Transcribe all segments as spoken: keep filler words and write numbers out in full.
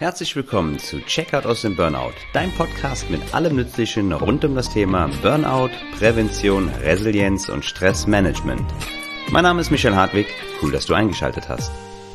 Herzlich willkommen zu Checkout aus dem Burnout, dein Podcast mit allem Nützlichen rund um das Thema Burnout, Prävention, Resilienz und Stressmanagement. Mein Name ist Michael Hartwig, cool, dass du eingeschaltet hast.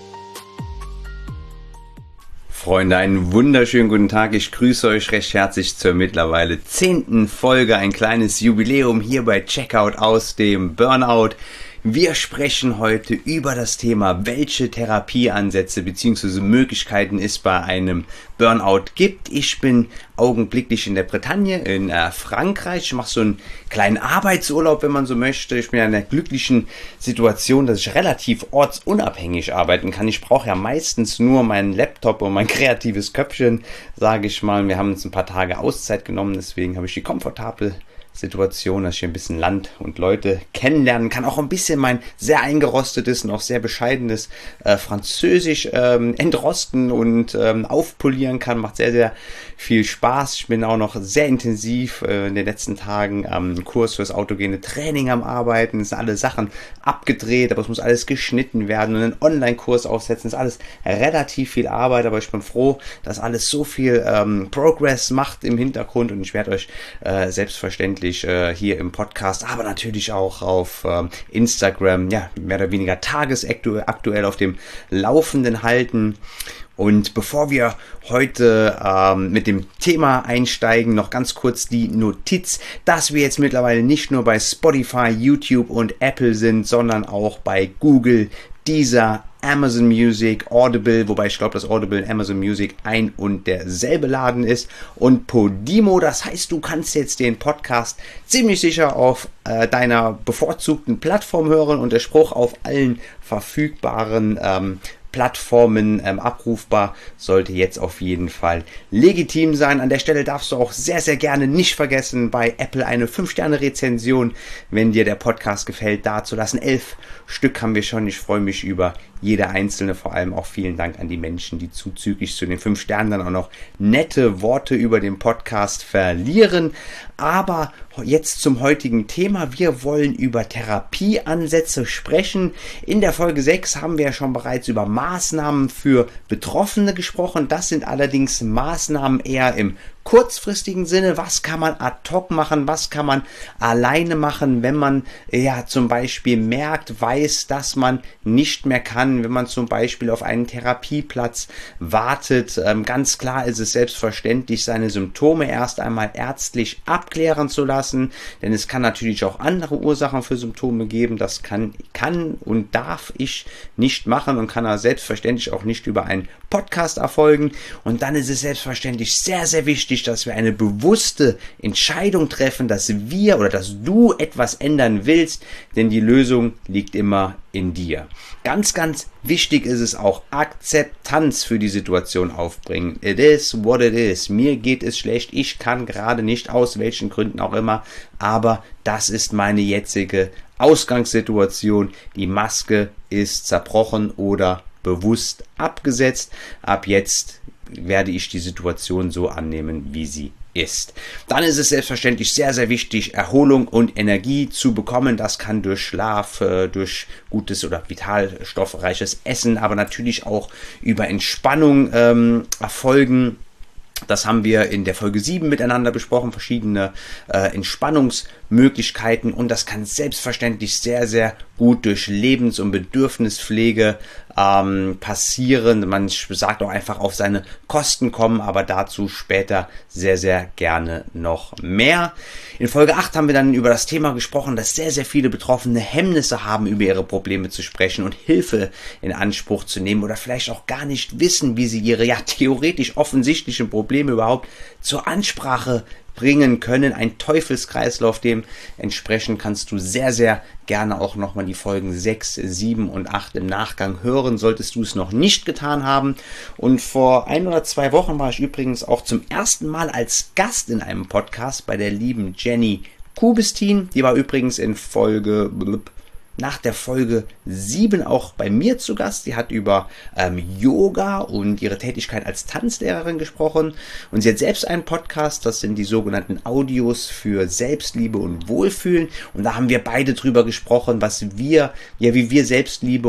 Freunde, einen wunderschönen guten Tag, ich grüße euch recht herzlich zur mittlerweile zehnten Folge, ein kleines Jubiläum hier bei Checkout aus dem Burnout. Wir sprechen heute über das Thema, welche Therapieansätze bzw. Möglichkeiten es bei einem Burnout gibt. Ich bin augenblicklich in der Bretagne, in äh, Frankreich. Ich mache so einen kleinen Arbeitsurlaub, wenn man so möchte. Ich bin in einer glücklichen Situation, dass ich relativ ortsunabhängig arbeiten kann. Ich brauche ja meistens nur meinen Laptop und mein kreatives Köpfchen, sage ich mal. Wir haben uns ein paar Tage Auszeit genommen, deswegen habe ich die komfortable Situation, dass ich ein bisschen Land und Leute kennenlernen kann, auch ein bisschen mein sehr eingerostetes und auch sehr bescheidenes äh, Französisch ähm, entrosten und ähm, aufpolieren kann, macht sehr, sehr viel Spaß. Ich bin auch noch sehr intensiv äh, in den letzten Tagen am Kurs fürs autogene Training am Arbeiten, es sind alle Sachen abgedreht, aber es muss alles geschnitten werden und einen Online-Kurs aufsetzen, es ist alles relativ viel Arbeit, aber ich bin froh, dass alles so viel ähm, Progress macht im Hintergrund und ich werde euch äh, selbstverständlich hier im Podcast, aber natürlich auch auf ähm, Instagram, ja, mehr oder weniger tagesaktuell auf dem Laufenden halten. Und bevor wir heute ähm, mit dem Thema einsteigen, noch ganz kurz die Notiz, dass wir jetzt mittlerweile nicht nur bei Spotify, YouTube und Apple sind, sondern auch bei Google, Deezer, Amazon Music, Audible, wobei ich glaube, dass Audible und Amazon Music ein und derselbe Laden ist, und Podimo. Das heißt, du kannst jetzt den Podcast ziemlich sicher auf äh, deiner bevorzugten Plattform hören und der Spruch auf allen verfügbaren ähm, Plattformen ähm, abrufbar, sollte jetzt auf jeden Fall legitim sein. An der Stelle darfst du auch sehr, sehr gerne nicht vergessen, bei Apple eine fünf Sterne Rezension, wenn dir der Podcast gefällt, dazulassen. Elf Stück haben wir schon. Ich freue mich über jede einzelne, vor allem auch vielen Dank an die Menschen, die zuzüglich zu den fünf Sternen dann auch noch nette Worte über den Podcast verlieren. Aber jetzt zum heutigen Thema. Wir wollen über Therapieansätze sprechen. In der Folge sechs haben wir ja schon bereits über Maßnahmen für Betroffene gesprochen. Das sind allerdings Maßnahmen eher im kurzfristigen Sinne. Was kann man ad hoc machen? Was kann man alleine machen, wenn man ja zum Beispiel merkt, weiß, dass man nicht mehr kann, wenn man zum Beispiel auf einen Therapieplatz wartet? Ähm, ganz klar ist es selbstverständlich, seine Symptome erst einmal ärztlich abklären zu lassen, denn es kann natürlich auch andere Ursachen für Symptome geben. Das kann, kann und darf ich nicht machen und kann er selbstverständlich auch nicht über einen Podcast erfolgen. Und dann ist es selbstverständlich sehr, sehr wichtig, dass wir eine bewusste Entscheidung treffen, dass wir oder dass du etwas ändern willst, denn die Lösung liegt immer in dir. Ganz, ganz wichtig ist es auch, Akzeptanz für die Situation aufbringen. It is what it is. Mir geht es schlecht, ich kann gerade nicht, aus welchen Gründen auch immer, aber das ist meine jetzige Ausgangssituation. Die Maske ist zerbrochen oder bewusst abgesetzt. Ab jetzt werde ich die Situation so annehmen, wie sie ist. Dann ist es selbstverständlich sehr, sehr wichtig, Erholung und Energie zu bekommen. Das kann durch Schlaf, durch gutes oder vitalstoffreiches Essen, aber natürlich auch über Entspannung ähm, erfolgen. Das haben wir in der Folge sieben miteinander besprochen, verschiedene äh, Entspannungsmöglichkeiten, und das kann selbstverständlich sehr, sehr gut durch Lebens- und Bedürfnispflege ähm, passieren. Man sagt auch einfach auf seine Kosten kommen, aber dazu später sehr, sehr gerne noch mehr. In Folge acht haben wir dann über das Thema gesprochen, dass sehr, sehr viele Betroffene Hemmnisse haben, über ihre Probleme zu sprechen und Hilfe in Anspruch zu nehmen oder vielleicht auch gar nicht wissen, wie sie ihre ja theoretisch offensichtlichen Probleme überhaupt zur Ansprache bringen können. Ein Teufelskreislauf, dementsprechend kannst du sehr, sehr gerne auch nochmal die Folgen sechs, sieben und acht im Nachgang hören, solltest du es noch nicht getan haben. Und vor ein oder zwei Wochen war ich übrigens auch zum ersten Mal als Gast in einem Podcast bei der lieben Jenny Kubistin. Die war übrigens in Folge nach der Folge sieben auch bei mir zu Gast. Sie hat über ähm, Yoga und ihre Tätigkeit als Tanzlehrerin gesprochen. Und sie hat selbst einen Podcast, das sind die sogenannten Audios für Selbstliebe und Wohlfühlen. Und da haben wir beide drüber gesprochen, was wir, ja, wie wir Selbstliebe und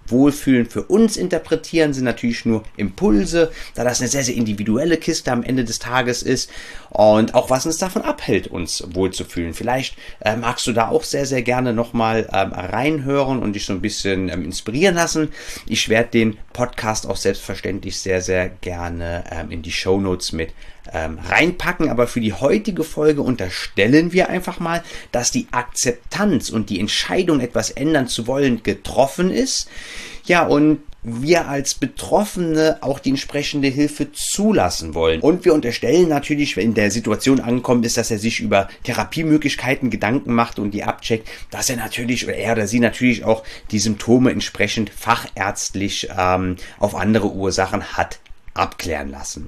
Wohlfühlen für uns interpretieren, sind natürlich nur Impulse, da das eine sehr, sehr individuelle Kiste am Ende des Tages ist und auch was uns davon abhält, uns wohlzufühlen. Vielleicht äh, magst du da auch sehr, sehr gerne nochmal ähm, reinhören und dich so ein bisschen ähm, inspirieren lassen. Ich werde den Podcast auch selbstverständlich sehr, sehr gerne ähm, in die Shownotes mit ähm, reinpacken, aber für die heutige Folge unterstellen wir einfach mal, dass die Akzeptanz und die Entscheidung, etwas ändern zu wollen, getroffen ist. Ja, und wir als Betroffene auch die entsprechende Hilfe zulassen wollen. Und wir unterstellen natürlich, wenn der Situation angekommen ist, dass er sich über Therapiemöglichkeiten Gedanken macht und die abcheckt, dass er natürlich oder er oder sie natürlich auch die Symptome entsprechend fachärztlich ähm, auf andere Ursachen hat abklären lassen.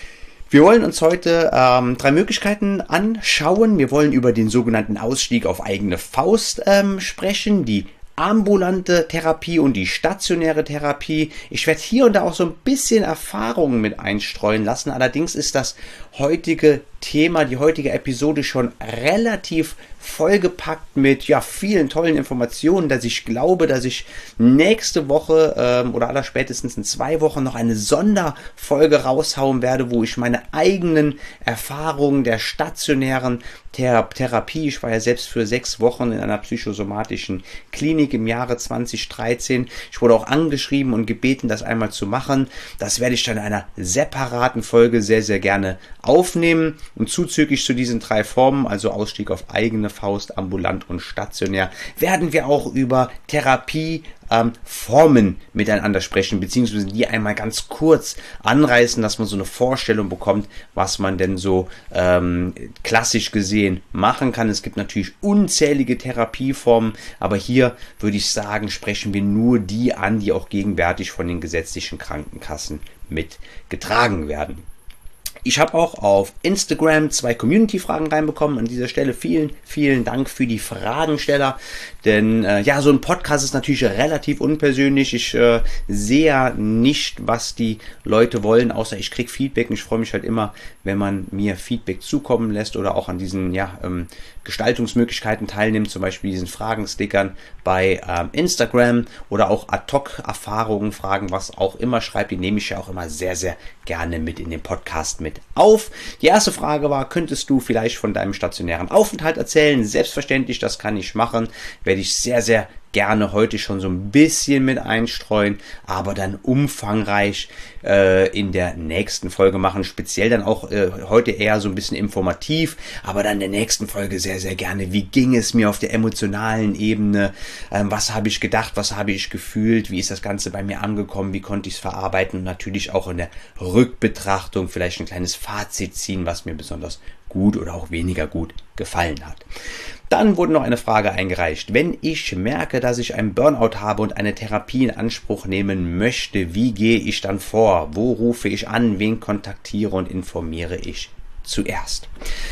Wir wollen uns heute ähm, drei Möglichkeiten anschauen. Wir wollen über den sogenannten Ausstieg auf eigene Faust ähm, sprechen, die ambulante Therapie und die stationäre Therapie. Ich werde hier und da auch so ein bisschen Erfahrungen mit einstreuen lassen. Allerdings ist das heutige Thema, die heutige Episode schon relativ vollgepackt mit ja vielen tollen Informationen, dass ich glaube, dass ich nächste Woche ähm, oder allerspätestens in zwei Wochen noch eine Sonderfolge raushauen werde, wo ich meine eigenen Erfahrungen der stationären Thera- Therapie, ich war ja selbst für sechs Wochen in einer psychosomatischen Klinik im Jahre zwanzig dreizehn. Ich wurde auch angeschrieben und gebeten, das einmal zu machen. Das werde ich dann in einer separaten Folge sehr, sehr gerne aufnehmen. Und zuzüglich zu diesen drei Formen, also Ausstieg auf eigene Faust, ambulant und stationär, werden wir auch über Therapie ähm, Formen miteinander sprechen, beziehungsweise die einmal ganz kurz anreißen, dass man so eine Vorstellung bekommt, was man denn so ähm, klassisch gesehen machen kann. Es gibt natürlich unzählige Therapieformen, aber hier würde ich sagen, sprechen wir nur die an, die auch gegenwärtig von den gesetzlichen Krankenkassen mitgetragen werden. Ich habe auch auf Instagram zwei Community-Fragen reinbekommen. An dieser Stelle vielen, vielen Dank für die Fragensteller. Denn äh, ja, so ein Podcast ist natürlich relativ unpersönlich. Ich äh, sehe ja nicht, was die Leute wollen, außer ich kriege Feedback. Und ich freue mich halt immer, wenn man mir Feedback zukommen lässt oder auch an diesen ja, ähm, Gestaltungsmöglichkeiten teilnimmt, zum Beispiel diesen Fragenstickern bei ähm, Instagram oder auch Ad-Hoc-Erfahrungen, Fragen, was auch immer schreibt. Die nehme ich ja auch immer sehr, sehr gerne mit in den Podcast mit auf. Die erste Frage war, könntest du vielleicht von deinem stationären Aufenthalt erzählen? Selbstverständlich, das kann ich machen. Werde ich sehr, sehr gerne heute schon so ein bisschen mit einstreuen, aber dann umfangreich äh, in der nächsten Folge machen. Speziell dann auch äh, heute eher so ein bisschen informativ, aber dann in der nächsten Folge sehr, sehr gerne. Wie ging es mir auf der emotionalen Ebene? Ähm, was habe ich gedacht? Was habe ich gefühlt? Wie ist das Ganze bei mir angekommen? Wie konnte ich es verarbeiten? Und natürlich auch in der Rückbetrachtung vielleicht ein kleines Fazit ziehen, was mir besonders gut oder auch weniger gut gefallen hat. Dann wurde noch eine Frage eingereicht. Wenn ich merke, dass ich einen Burnout habe und eine Therapie in Anspruch nehmen möchte, wie gehe ich dann vor? Wo rufe ich an? Wen kontaktiere und informiere ich zuerst?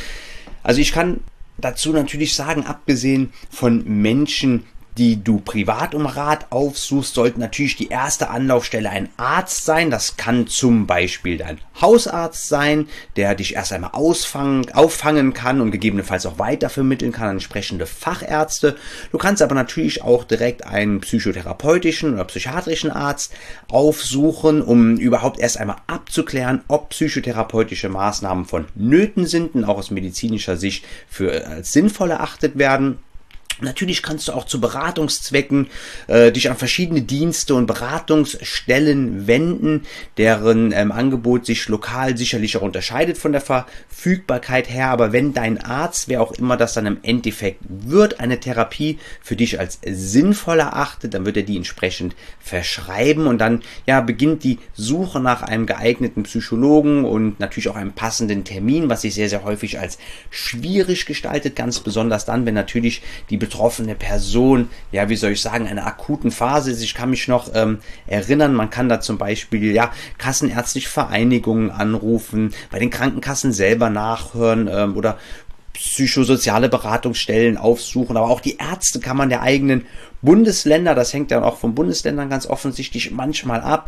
Also ich kann dazu natürlich sagen, abgesehen von Menschen, die du privat um Rat aufsuchst, sollte natürlich die erste Anlaufstelle ein Arzt sein. Das kann zum Beispiel dein Hausarzt sein, der dich erst einmal ausfangen, auffangen kann und gegebenenfalls auch weitervermitteln kann an entsprechende Fachärzte. Du kannst aber natürlich auch direkt einen psychotherapeutischen oder psychiatrischen Arzt aufsuchen, um überhaupt erst einmal abzuklären, ob psychotherapeutische Maßnahmen vonnöten sind und auch aus medizinischer Sicht für als sinnvoll erachtet werden. Natürlich kannst du auch zu Beratungszwecken äh, dich an verschiedene Dienste und Beratungsstellen wenden, deren ähm, Angebot sich lokal sicherlich auch unterscheidet von der Verfügbarkeit her. Aber wenn dein Arzt, wer auch immer das dann im Endeffekt wird, eine Therapie für dich als sinnvoll erachtet, dann wird er die entsprechend verschreiben und dann ja beginnt die Suche nach einem geeigneten Psychologen und natürlich auch einem passenden Termin, was sich sehr, sehr häufig als schwierig gestaltet, ganz besonders dann, wenn natürlich die betroffene Person, ja, wie soll ich sagen, einer akuten Phase ist. Ich kann mich noch ähm, erinnern, man kann da zum Beispiel, ja, kassenärztliche Vereinigungen anrufen, bei den Krankenkassen selber nachhören ähm, oder psychosoziale Beratungsstellen aufsuchen, aber auch die Ärzte kann man der eigenen Bundesländer, das hängt ja auch von Bundesländern ganz offensichtlich manchmal ab.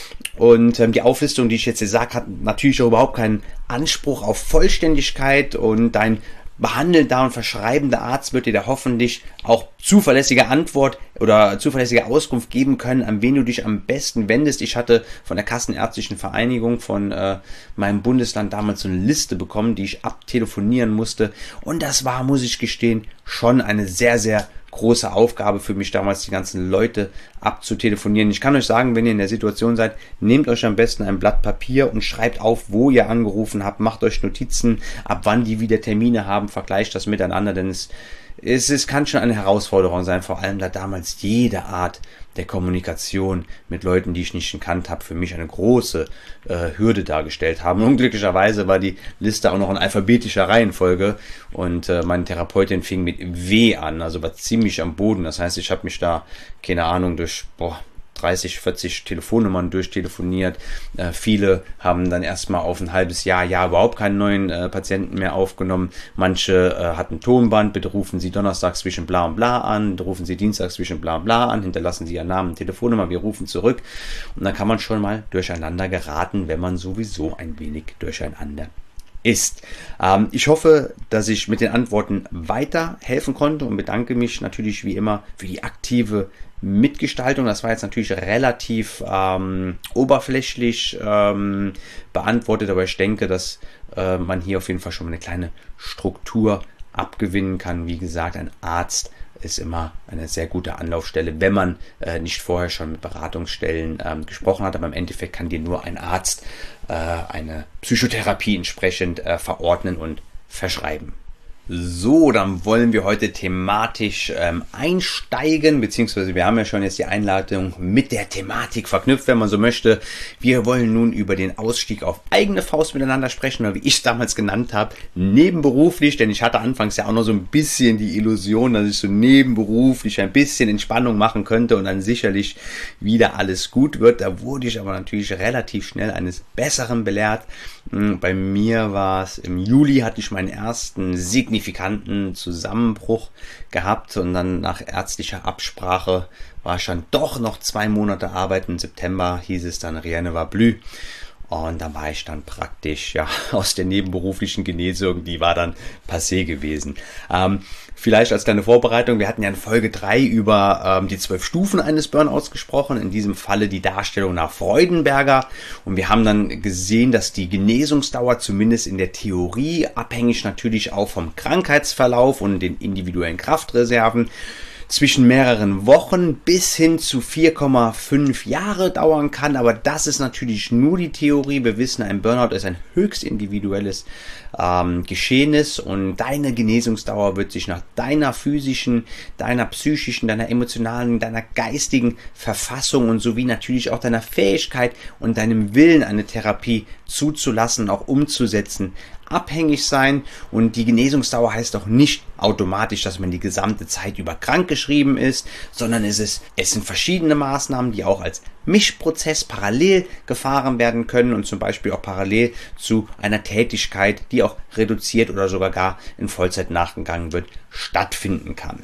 Und ähm, die Auflistung, die ich jetzt hier sage, hat natürlich auch überhaupt keinen Anspruch auf Vollständigkeit und dein behandelnder und verschreibender Arzt wird dir da hoffentlich auch zuverlässige Antwort oder zuverlässige Auskunft geben können, an wen du dich am besten wendest. Ich hatte von der Kassenärztlichen Vereinigung von äh, meinem Bundesland damals so eine Liste bekommen, die ich abtelefonieren musste. Und das war, muss ich gestehen, schon eine sehr, sehr große Aufgabe für mich damals, die ganzen Leute abzutelefonieren. Ich kann euch sagen, wenn ihr in der Situation seid, nehmt euch am besten ein Blatt Papier und schreibt auf, wo ihr angerufen habt, macht euch Notizen, ab wann die wieder Termine haben, vergleicht das miteinander, denn es, es, es kann schon eine Herausforderung sein, vor allem da damals jede Art der Kommunikation mit Leuten, die ich nicht gekannt habe, für mich eine große äh, Hürde dargestellt haben. Und unglücklicherweise war die Liste auch noch in alphabetischer Reihenfolge und äh, meine Therapeutin fing mit W an, also war ziemlich am Boden. Das heißt, ich habe mich da, keine Ahnung, durch boah, dreißig, vierzig Telefonnummern durchtelefoniert. Äh, viele haben dann erstmal auf ein halbes Jahr, ja, überhaupt keinen neuen äh, Patienten mehr aufgenommen. Manche äh, hatten Tonband, bitte rufen Sie donnerstags zwischen bla und bla an, rufen Sie dienstags zwischen bla und bla an, hinterlassen Sie Ihren Namen und Telefonnummer, wir rufen zurück. Und dann kann man schon mal durcheinander geraten, wenn man sowieso ein wenig durcheinander ist. Ähm, ich hoffe, dass ich mit den Antworten weiterhelfen konnte und bedanke mich natürlich wie immer für die aktive Mitgestaltung. Das war jetzt natürlich relativ ähm, oberflächlich ähm, beantwortet, aber ich denke, dass äh, man hier auf jeden Fall schon mal eine kleine Struktur abgewinnen kann. Wie gesagt, ein Arzt ist immer eine sehr gute Anlaufstelle, wenn man äh, nicht vorher schon mit Beratungsstellen ähm, gesprochen hat, aber im Endeffekt kann dir nur ein Arzt äh, eine Psychotherapie entsprechend äh, verordnen und verschreiben. So, dann wollen wir heute thematisch ähm, einsteigen, beziehungsweise wir haben ja schon jetzt die Einladung mit der Thematik verknüpft, wenn man so möchte. Wir wollen nun über den Ausstieg auf eigene Faust miteinander sprechen, oder wie ich es damals genannt habe, nebenberuflich, denn ich hatte anfangs ja auch noch so ein bisschen die Illusion, dass ich so nebenberuflich ein bisschen Entspannung machen könnte und dann sicherlich wieder alles gut wird. Da wurde ich aber natürlich relativ schnell eines Besseren belehrt. Bei mir war es im Juli, hatte ich meinen ersten signifikanten Zusammenbruch gehabt und dann nach ärztlicher Absprache war ich dann doch noch zwei Monate arbeiten. Im September hieß es dann rien ne va plus. Und da war ich dann praktisch ja aus der nebenberuflichen Genesung, die war dann passé gewesen. Ähm, vielleicht als kleine Vorbereitung, wir hatten ja in Folge drei über ähm, die zwölf Stufen eines Burnouts gesprochen, in diesem Falle die Darstellung nach Freudenberger. Und wir haben dann gesehen, dass die Genesungsdauer zumindest in der Theorie, abhängig natürlich auch vom Krankheitsverlauf und den individuellen Kraftreserven, zwischen mehreren Wochen bis hin zu vier Komma fünf Jahre dauern kann, aber das ist natürlich nur die Theorie. Wir wissen, ein Burnout ist ein höchst individuelles ähm, Geschehnis und deine Genesungsdauer wird sich nach deiner physischen, deiner psychischen, deiner emotionalen, deiner geistigen Verfassung und sowie natürlich auch deiner Fähigkeit und deinem Willen, eine Therapie zuzulassen, auch umzusetzen, abhängig sein. Und die Genesungsdauer heißt auch nicht automatisch, dass man die gesamte Zeit über krankgeschrieben ist, sondern es ist, es sind verschiedene Maßnahmen, die auch als Mischprozess parallel gefahren werden können und zum Beispiel auch parallel zu einer Tätigkeit, die auch reduziert oder sogar gar in Vollzeit nachgegangen wird, stattfinden kann.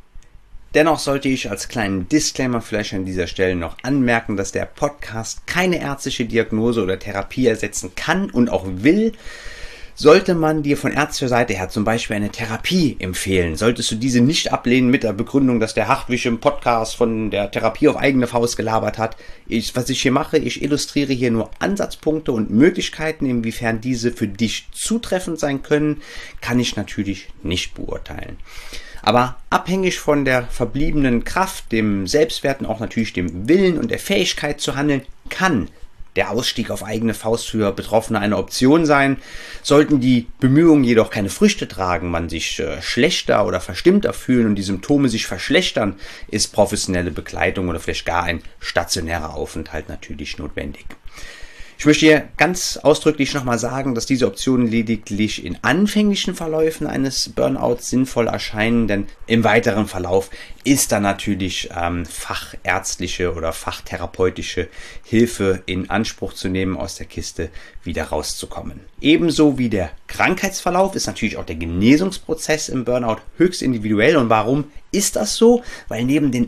Dennoch sollte ich als kleinen Disclaimer vielleicht an dieser Stelle noch anmerken, dass der Podcast keine ärztliche Diagnose oder Therapie ersetzen kann und auch will. Sollte man dir von ärztlicher Seite her zum Beispiel eine Therapie empfehlen, solltest du diese nicht ablehnen mit der Begründung, dass der Hartwig im Podcast von der Therapie auf eigene Faust gelabert hat. Ich, was ich hier mache, ich illustriere hier nur Ansatzpunkte und Möglichkeiten, inwiefern diese für dich zutreffend sein können, kann ich natürlich nicht beurteilen. Aber abhängig von der verbliebenen Kraft, dem Selbstwert und auch natürlich dem Willen und der Fähigkeit zu handeln, kann der Ausstieg auf eigene Faust für Betroffene eine Option sein. Sollten die Bemühungen jedoch keine Früchte tragen, man sich äh, schlechter oder verstimmter fühlen und die Symptome sich verschlechtern, ist professionelle Begleitung oder vielleicht gar ein stationärer Aufenthalt natürlich notwendig. Ich möchte hier ganz ausdrücklich nochmal sagen, dass diese Optionen lediglich in anfänglichen Verläufen eines Burnouts sinnvoll erscheinen, denn im weiteren Verlauf ist dann natürlich ähm, fachärztliche oder fachtherapeutische Hilfe in Anspruch zu nehmen, aus der Kiste wieder rauszukommen. Ebenso wie der Krankheitsverlauf ist natürlich auch der Genesungsprozess im Burnout höchst individuell. Und warum ist das so? Weil neben den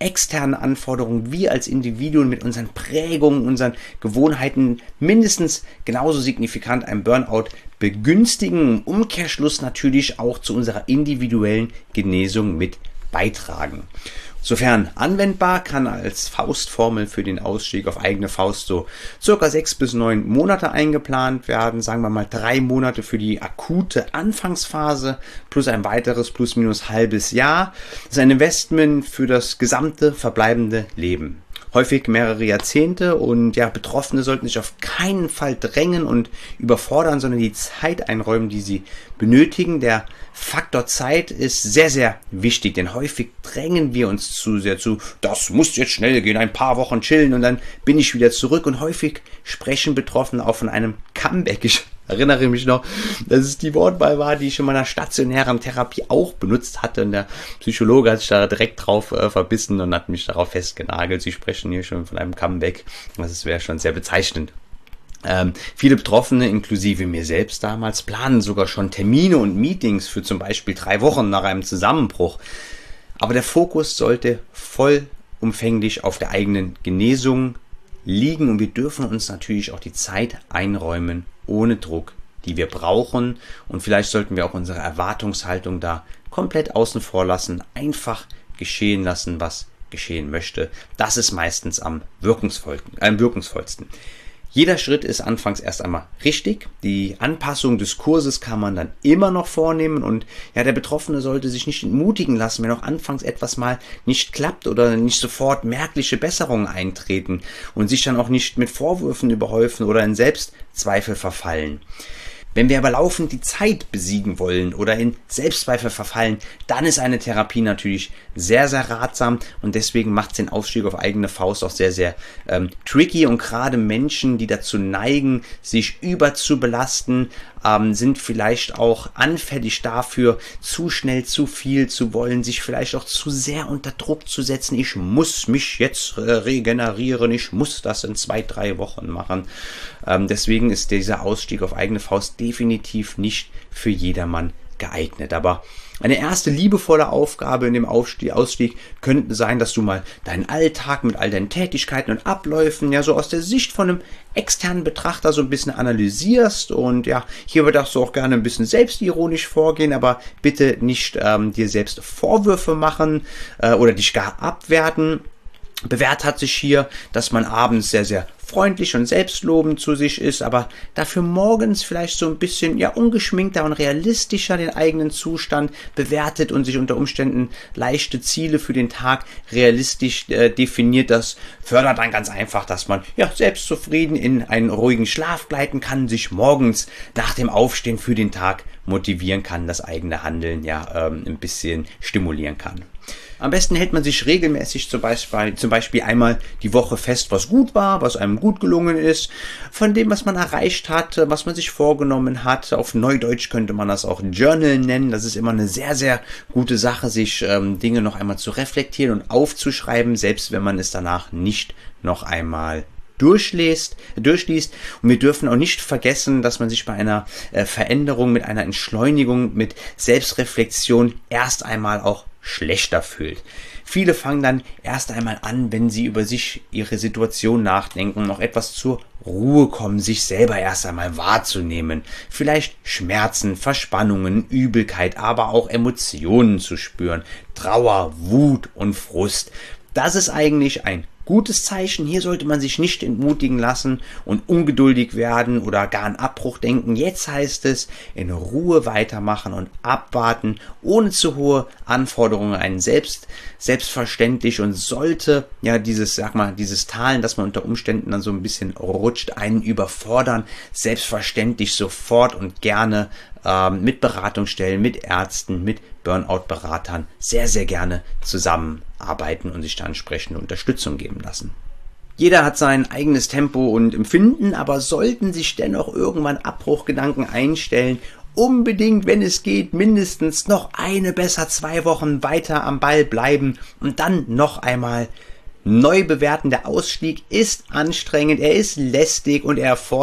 externen Anforderungen, wir als Individuen mit unseren Prägungen, unseren Gewohnheiten mindestens genauso signifikant einen Burnout begünstigen, im Umkehrschluss natürlich auch zu unserer individuellen Genesung mit beitragen. Sofern anwendbar, kann als Faustformel für den Ausstieg auf eigene Faust so circa sechs bis neun Monate eingeplant werden. Sagen wir mal drei Monate für die akute Anfangsphase plus ein weiteres plus minus halbes Jahr. Das ist ein Investment für das gesamte verbleibende Leben. Häufig mehrere Jahrzehnte und ja, Betroffene sollten sich auf keinen Fall drängen und überfordern, sondern die Zeit einräumen, die sie benötigen. Der Faktor Zeit ist sehr, sehr wichtig, denn häufig drängen wir uns zu sehr zu, das muss jetzt schnell gehen, ein paar Wochen chillen und dann bin ich wieder zurück, und häufig sprechen Betroffene auch von einem Comeback. Ich erinnere mich noch, dass es die Wortwahl war, die ich in meiner stationären Therapie auch benutzt hatte, und der Psychologe hat sich da direkt drauf äh, verbissen und hat mich darauf festgenagelt. Sie sprechen hier schon von einem Comeback. Das wäre schon sehr bezeichnend. Ähm, viele Betroffene, inklusive mir selbst damals, planen sogar schon Termine und Meetings für zum Beispiel drei Wochen nach einem Zusammenbruch. Aber der Fokus sollte vollumfänglich auf der eigenen Genesung liegen, und wir dürfen uns natürlich auch die Zeit einräumen, ohne Druck, die wir brauchen, und vielleicht sollten wir auch unsere Erwartungshaltung da komplett außen vor lassen, einfach geschehen lassen, was geschehen möchte. Das ist meistens am wirkungsvollsten. Äh, wirkungsvollsten. Jeder Schritt ist anfangs erst einmal richtig. Die Anpassung des Kurses kann man dann immer noch vornehmen, und ja, der Betroffene sollte sich nicht entmutigen lassen, wenn auch anfangs etwas mal nicht klappt oder nicht sofort merkliche Besserungen eintreten, und sich dann auch nicht mit Vorwürfen überhäufen oder in Selbstzweifel verfallen. Wenn wir aber laufend die Zeit besiegen wollen oder in Selbstzweifel verfallen, dann ist eine Therapie natürlich sehr, sehr ratsam, und deswegen macht es den Aufstieg auf eigene Faust auch sehr, sehr ähm, tricky, und gerade Menschen, die dazu neigen, sich überzubelasten, ähm, sind vielleicht auch anfällig dafür, zu schnell zu viel zu wollen, sich vielleicht auch zu sehr unter Druck zu setzen. Ich muss mich jetzt äh, regenerieren, ich muss das in zwei, drei Wochen machen. Ähm, deswegen ist dieser Ausstieg auf eigene Faust definitiv nicht für jedermann geeignet. Aber eine erste liebevolle Aufgabe in dem Ausstieg könnte sein, dass du mal deinen Alltag mit all deinen Tätigkeiten und Abläufen ja so aus der Sicht von einem externen Betrachter so ein bisschen analysierst, und ja, hier darfst du auch gerne ein bisschen selbstironisch vorgehen, aber bitte nicht ähm, dir selbst Vorwürfe machen äh, oder dich gar abwerten. Bewährt hat sich hier, dass man abends sehr, sehr freundlich und selbstlobend zu sich ist, aber dafür morgens vielleicht so ein bisschen ja ungeschminkter und realistischer den eigenen Zustand bewertet und sich unter Umständen leichte Ziele für den Tag realistisch äh, definiert. Das fördert dann ganz einfach, dass man ja selbstzufrieden in einen ruhigen Schlaf gleiten kann, sich morgens nach dem Aufstehen für den Tag motivieren kann, das eigene Handeln ja ähm, ein bisschen stimulieren kann. Am besten hält man sich regelmäßig zum Beispiel, zum Beispiel einmal die Woche fest, was gut war, was einem gut gelungen ist, von dem, was man erreicht hat, was man sich vorgenommen hat. Auf Neudeutsch könnte man das auch Journal nennen. Das ist immer eine sehr, sehr gute Sache, sich ähm, Dinge noch einmal zu reflektieren und aufzuschreiben, selbst wenn man es danach nicht noch einmal durchliest, durchliest. Und wir dürfen auch nicht vergessen, dass man sich bei einer äh, Veränderung, mit einer Entschleunigung, mit Selbstreflexion erst einmal auch schlechter fühlt. Viele fangen dann erst einmal an, wenn sie über sich, ihre Situation nachdenken und noch etwas zur Ruhe kommen, sich selber erst einmal wahrzunehmen. Vielleicht Schmerzen, Verspannungen, Übelkeit, aber auch Emotionen zu spüren. Trauer, Wut und Frust. Das ist eigentlich ein gutes Zeichen. Hier sollte man sich nicht entmutigen lassen und ungeduldig werden oder gar an Abbruch denken. Jetzt heißt es, in Ruhe weitermachen und abwarten, ohne zu hohe Anforderungen, einen selbst, selbstverständlich, und sollte ja dieses, sag mal, dieses Talen, dass man unter Umständen dann so ein bisschen rutscht, einen überfordern, selbstverständlich sofort und gerne ähm, mit Beratungsstellen, mit Ärzten, mit Burnout-Beratern sehr, sehr gerne zusammenarbeiten und sich da entsprechende Unterstützung geben lassen. Jeder hat sein eigenes Tempo und Empfinden, aber sollten sich dennoch irgendwann Abbruchgedanken einstellen, unbedingt, wenn es geht, mindestens noch eine, besser zwei Wochen weiter am Ball bleiben und dann noch einmal neu bewerten. Der Ausstieg ist anstrengend, er ist lästig und er erfordert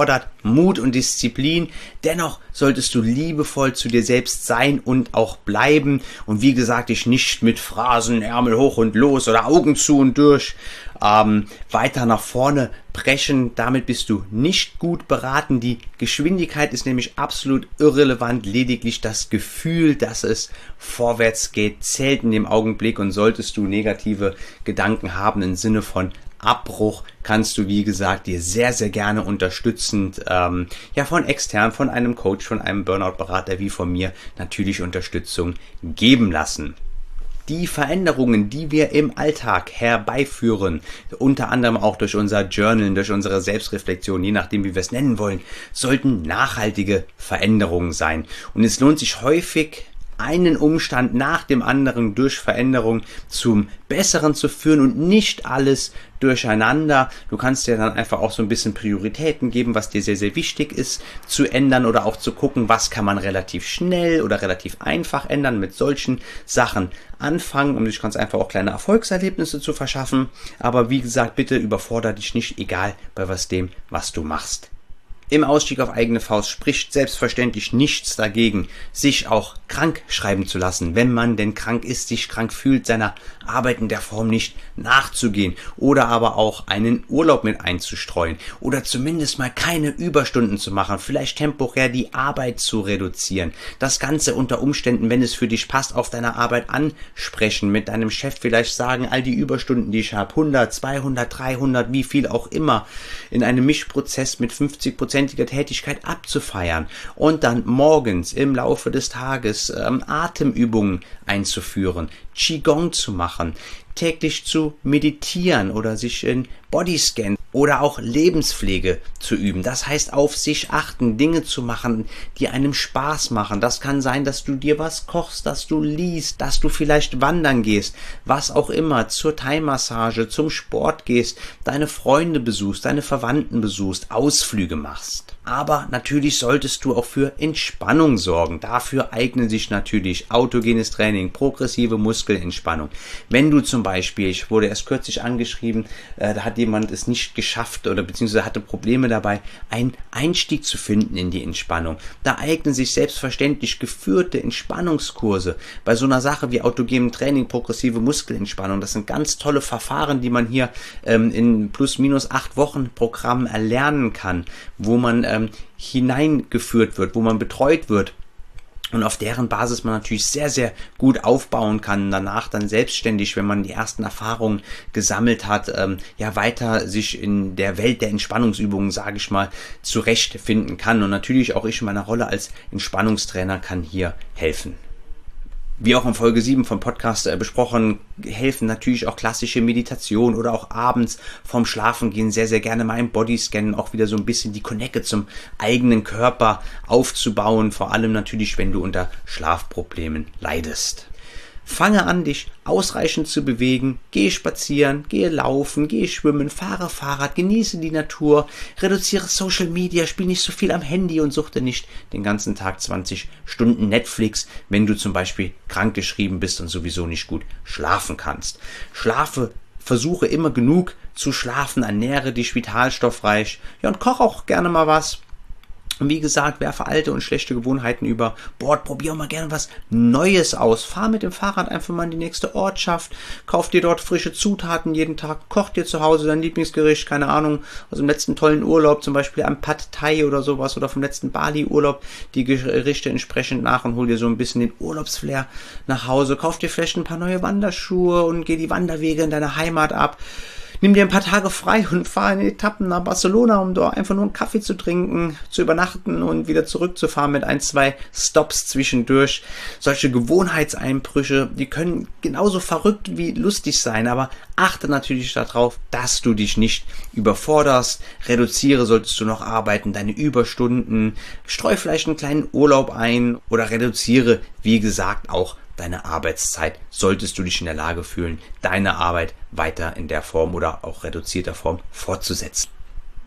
Mut und Disziplin. Dennoch solltest du liebevoll zu dir selbst sein und auch bleiben. Und wie gesagt, dich nicht mit Phrasen, Ärmel hoch und los oder Augen zu und durch ähm, weiter nach vorne brechen. Damit bist du nicht gut beraten. Die Geschwindigkeit ist nämlich absolut irrelevant. Lediglich das Gefühl, dass es vorwärts geht, zählt in dem Augenblick. Und solltest du negative Gedanken haben im Sinne von Abbruch, kannst du, wie gesagt, dir sehr, sehr gerne unterstützend, ähm, ja, von extern, von einem Coach, von einem Burnout-Berater wie von mir natürlich Unterstützung geben lassen. Die Veränderungen, die wir im Alltag herbeiführen, unter anderem auch durch unser Journal, durch unsere Selbstreflexion, je nachdem, wie wir es nennen wollen, sollten nachhaltige Veränderungen sein. Und es lohnt sich häufig, einen Umstand nach dem anderen durch Veränderung zum Besseren zu führen und nicht alles durcheinander. Du kannst dir dann einfach auch so ein bisschen Prioritäten geben, was dir sehr, sehr wichtig ist zu ändern oder auch zu gucken, was kann man relativ schnell oder relativ einfach ändern, mit solchen Sachen anfangen, um dich ganz einfach auch kleine Erfolgserlebnisse zu verschaffen. Aber wie gesagt, bitte überfordere dich nicht, egal bei was dem, was du machst. Im Ausstieg auf eigene Faust spricht selbstverständlich nichts dagegen, sich auch krank schreiben zu lassen, wenn man denn krank ist, sich krank fühlt, seiner Arbeit in der Form nicht nachzugehen oder aber auch einen Urlaub mit einzustreuen oder zumindest mal keine Überstunden zu machen, vielleicht temporär die Arbeit zu reduzieren. Das Ganze unter Umständen, wenn es für dich passt, auf deiner Arbeit ansprechen, mit deinem Chef vielleicht sagen, all die Überstunden, die ich habe, hundert, zweihundert, dreihundert, wie viel auch immer, in einem Mischprozess mit fünfzig Prozent Tätigkeit abzufeiern und dann morgens im Laufe des Tages ähm, Atemübungen einzuführen, Qigong zu machen, täglich zu meditieren oder sich in Bodyscan oder auch Lebenspflege zu üben. Das heißt, auf sich achten, Dinge zu machen, die einem Spaß machen. Das kann sein, dass du dir was kochst, dass du liest, dass du vielleicht wandern gehst, was auch immer, zur Thai-Massage, zum Sport gehst, deine Freunde besuchst, deine Verwandten besuchst, Ausflüge machst. Aber natürlich solltest du auch für Entspannung sorgen. Dafür eignen sich natürlich autogenes Training, progressive Muskelentspannung. Wenn du zum Beispiel, ich wurde erst kürzlich angeschrieben, äh, da hat jemand es nicht geschafft oder beziehungsweise hatte Probleme dabei, einen Einstieg zu finden in die Entspannung. Da eignen sich selbstverständlich geführte Entspannungskurse bei so einer Sache wie autogenem Training, progressive Muskelentspannung. Das sind ganz tolle Verfahren, die man hier ähm, in plus minus acht Wochen Programm erlernen kann, wo man ähm, hineingeführt wird, wo man betreut wird. Und auf deren Basis man natürlich sehr, sehr gut aufbauen kann, danach dann selbstständig, wenn man die ersten Erfahrungen gesammelt hat, ähm, ja weiter sich in der Welt der Entspannungsübungen, sage ich mal, zurechtfinden kann. Und natürlich auch ich in meiner Rolle als Entspannungstrainer kann hier helfen. Wie auch in Folge sieben vom Podcast äh, besprochen, helfen natürlich auch klassische Meditation oder auch abends vorm Schlafengehen sehr, sehr gerne mal im Bodyscannen auch wieder so ein bisschen die Connecte zum eigenen Körper aufzubauen, vor allem natürlich, wenn du unter Schlafproblemen leidest. Fange an, dich ausreichend zu bewegen, gehe spazieren, gehe laufen, gehe schwimmen, fahre Fahrrad, genieße die Natur, reduziere Social Media, spiel nicht so viel am Handy und suchte nicht den ganzen Tag zwanzig Stunden Netflix, wenn du zum Beispiel krankgeschrieben bist und sowieso nicht gut schlafen kannst. Schlafe, versuche immer genug zu schlafen, ernähre dich vitalstoffreich, ja, und koch auch gerne mal was. Und wie gesagt, werfe alte und schlechte Gewohnheiten über Bord, probier mal gerne was Neues aus. Fahr mit dem Fahrrad einfach mal in die nächste Ortschaft, kauf dir dort frische Zutaten jeden Tag, koch dir zu Hause dein Lieblingsgericht, keine Ahnung, aus dem letzten tollen Urlaub, zum Beispiel am Pad Thai oder sowas oder vom letzten Bali-Urlaub, die Gerichte entsprechend nach und hol dir so ein bisschen den Urlaubsflair nach Hause. Kauf dir vielleicht ein paar neue Wanderschuhe und geh die Wanderwege in deiner Heimat ab. Nimm dir ein paar Tage frei und fahr in Etappen nach Barcelona, um dort einfach nur einen Kaffee zu trinken, zu übernachten und wieder zurückzufahren mit ein, zwei Stops zwischendurch. Solche Gewohnheitseinbrüche, die können genauso verrückt wie lustig sein, aber achte natürlich darauf, dass du dich nicht überforderst. Reduziere, solltest du noch arbeiten, deine Überstunden, streu vielleicht einen kleinen Urlaub ein oder reduziere, wie gesagt, auch deine Arbeitszeit, solltest du dich in der Lage fühlen, deine Arbeit weiter in der Form oder auch reduzierter Form fortzusetzen.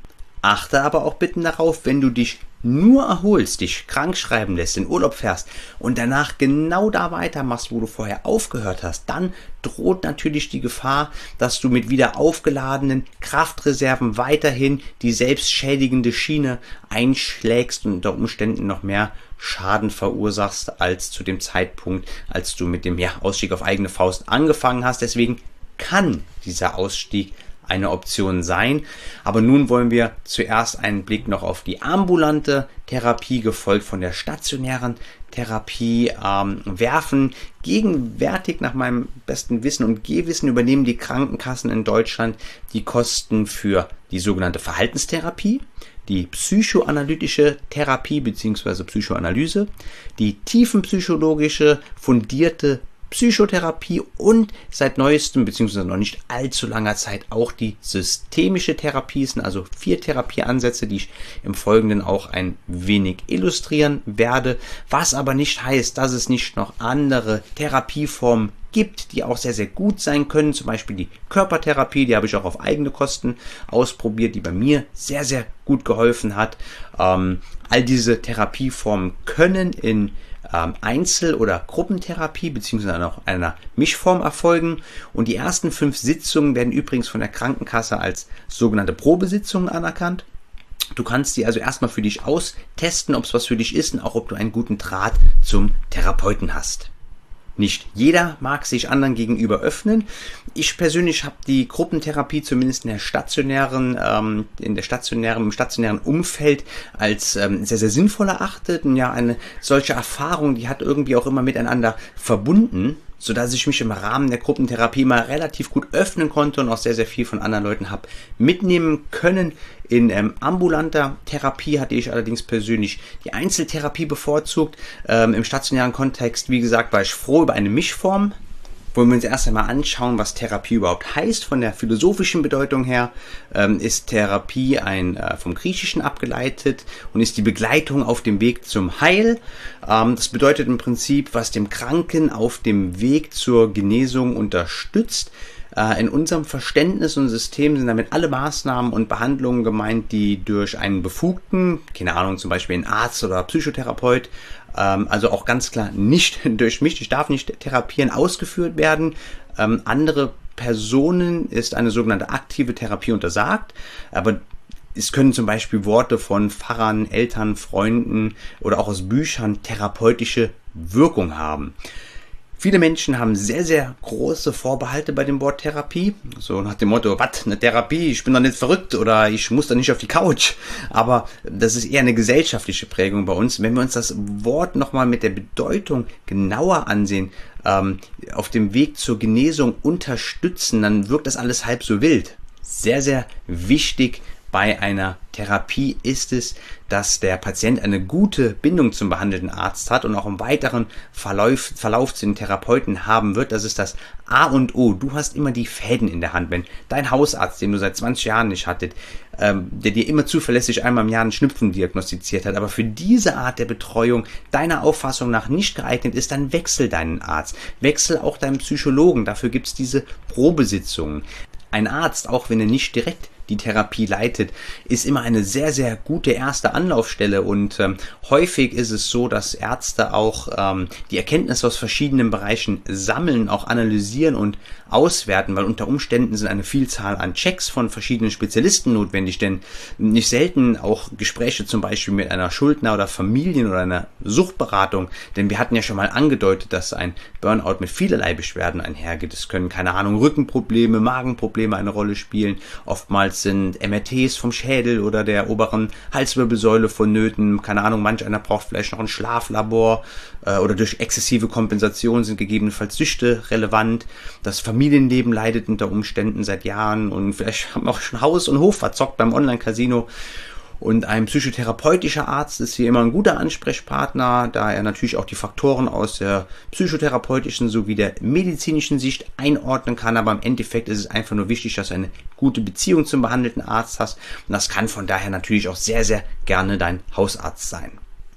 Achte aber auch bitte darauf, wenn du dich nur erholst, dich krank schreiben lässt, in Urlaub fährst und danach genau da weitermachst, wo du vorher aufgehört hast, dann droht natürlich die Gefahr, dass du mit wieder aufgeladenen Kraftreserven weiterhin die selbstschädigende Schiene einschlägst und unter Umständen noch mehr Schaden verursachst als zu dem Zeitpunkt, als du mit dem ja, Ausstieg auf eigene Faust angefangen hast. Deswegen kann dieser Ausstieg eine Option sein. Aber nun wollen wir zuerst einen Blick noch auf die ambulante Therapie, gefolgt von der stationären Therapie ähm, werfen. Gegenwärtig, nach meinem besten Wissen und Gehwissen, übernehmen die Krankenkassen in Deutschland die Kosten für die sogenannte Verhaltenstherapie, die psychoanalytische Therapie bzw. Psychoanalyse, die tiefenpsychologische fundierte Psychotherapie und seit neuestem bzw. noch nicht allzu langer Zeit auch die systemische Therapie, sind also vier Therapieansätze, die ich im Folgenden auch ein wenig illustrieren werde, was aber nicht heißt, dass es nicht noch andere Therapieformen gibt, die auch sehr, sehr gut sein können, zum Beispiel die Körpertherapie, die habe ich auch auf eigene Kosten ausprobiert, die bei mir sehr, sehr gut geholfen hat. Ähm, all diese Therapieformen können in Einzel- oder Gruppentherapie beziehungsweise auch einer Mischform erfolgen und die ersten fünf Sitzungen werden übrigens von der Krankenkasse als sogenannte Probesitzungen anerkannt. Du kannst die also erstmal für dich austesten, ob es was für dich ist und auch ob du einen guten Draht zum Therapeuten hast. Nicht jeder mag sich anderen gegenüber öffnen. Ich persönlich habe die Gruppentherapie zumindest in der stationären, ähm, in der stationären, im stationären Umfeld als ähm, sehr, sehr sinnvoll erachtet. Und ja, eine solche Erfahrung, die hat irgendwie auch immer miteinander verbunden, sodass ich mich im Rahmen der Gruppentherapie mal relativ gut öffnen konnte und auch sehr, sehr viel von anderen Leuten habe mitnehmen können. In ähm, ambulanter Therapie hatte ich allerdings persönlich die Einzeltherapie bevorzugt. Ähm, im stationären Kontext, wie gesagt, war ich froh über eine Mischform. Wollen wir uns erst einmal anschauen, was Therapie überhaupt heißt. Von der philosophischen Bedeutung her ähm, ist Therapie ein äh, vom Griechischen abgeleitet und ist die Begleitung auf dem Weg zum Heil. Ähm, das bedeutet im Prinzip, was dem Kranken auf dem Weg zur Genesung unterstützt. Äh, in unserem Verständnis und System sind damit alle Maßnahmen und Behandlungen gemeint, die durch einen Befugten, keine Ahnung, zum Beispiel einen Arzt oder Psychotherapeut, also auch ganz klar nicht durch mich, ich darf nicht therapieren, ausgeführt werden. Ähm, andere Personen ist eine sogenannte aktive Therapie untersagt, aber es können zum Beispiel Worte von Pfarrern, Eltern, Freunden oder auch aus Büchern therapeutische Wirkung haben. Viele Menschen haben sehr, sehr große Vorbehalte bei dem Wort Therapie. So nach dem Motto, was, eine Therapie, ich bin doch nicht verrückt oder ich muss doch nicht auf die Couch. Aber das ist eher eine gesellschaftliche Prägung bei uns. Wenn wir uns das Wort nochmal mit der Bedeutung genauer ansehen, ähm, auf dem Weg zur Genesung unterstützen, dann wirkt das alles halb so wild. Sehr, sehr wichtig bei einer Therapie ist es, dass der Patient eine gute Bindung zum behandelnden Arzt hat und auch im weiteren Verlauf, Verlauf zu den Therapeuten haben wird. Das ist das A und O. Du hast immer die Fäden in der Hand. Wenn dein Hausarzt, den du seit zwanzig Jahren nicht hattet, ähm, der dir immer zuverlässig einmal im Jahr einen Schnupfen diagnostiziert hat, aber für diese Art der Betreuung deiner Auffassung nach nicht geeignet ist, dann wechsel deinen Arzt. Wechsel auch deinen Psychologen. Dafür gibt es diese Probesitzungen. Ein Arzt, auch wenn er nicht direkt die Therapie leitet, ist immer eine sehr, sehr gute erste Anlaufstelle und ähm, häufig ist es so, dass Ärzte auch ähm, die Erkenntnisse aus verschiedenen Bereichen sammeln, auch analysieren und auswerten, weil unter Umständen sind eine Vielzahl an Checks von verschiedenen Spezialisten notwendig, denn nicht selten auch Gespräche zum Beispiel mit einer Schuldner- oder Familien- oder einer Suchtberatung, denn wir hatten ja schon mal angedeutet, dass ein Burnout mit vielerlei Beschwerden einhergeht. Es können, keine Ahnung, Rückenprobleme, Magenprobleme eine Rolle spielen, oftmals sind M R Ts vom Schädel oder der oberen Halswirbelsäule vonnöten. Keine Ahnung, manch einer braucht vielleicht noch ein Schlaflabor äh, oder durch exzessive Kompensation sind gegebenenfalls Süchte relevant. Das Familienleben leidet unter Umständen seit Jahren und vielleicht haben wir auch schon Haus und Hof verzockt beim Online-Casino. Und ein psychotherapeutischer Arzt ist hier immer ein guter Ansprechpartner, da er natürlich auch die Faktoren aus der psychotherapeutischen sowie der medizinischen Sicht einordnen kann. Aber im Endeffekt ist es einfach nur wichtig, dass du eine gute Beziehung zum behandelten Arzt hast. Und das kann von daher natürlich auch sehr, sehr gerne dein Hausarzt sein.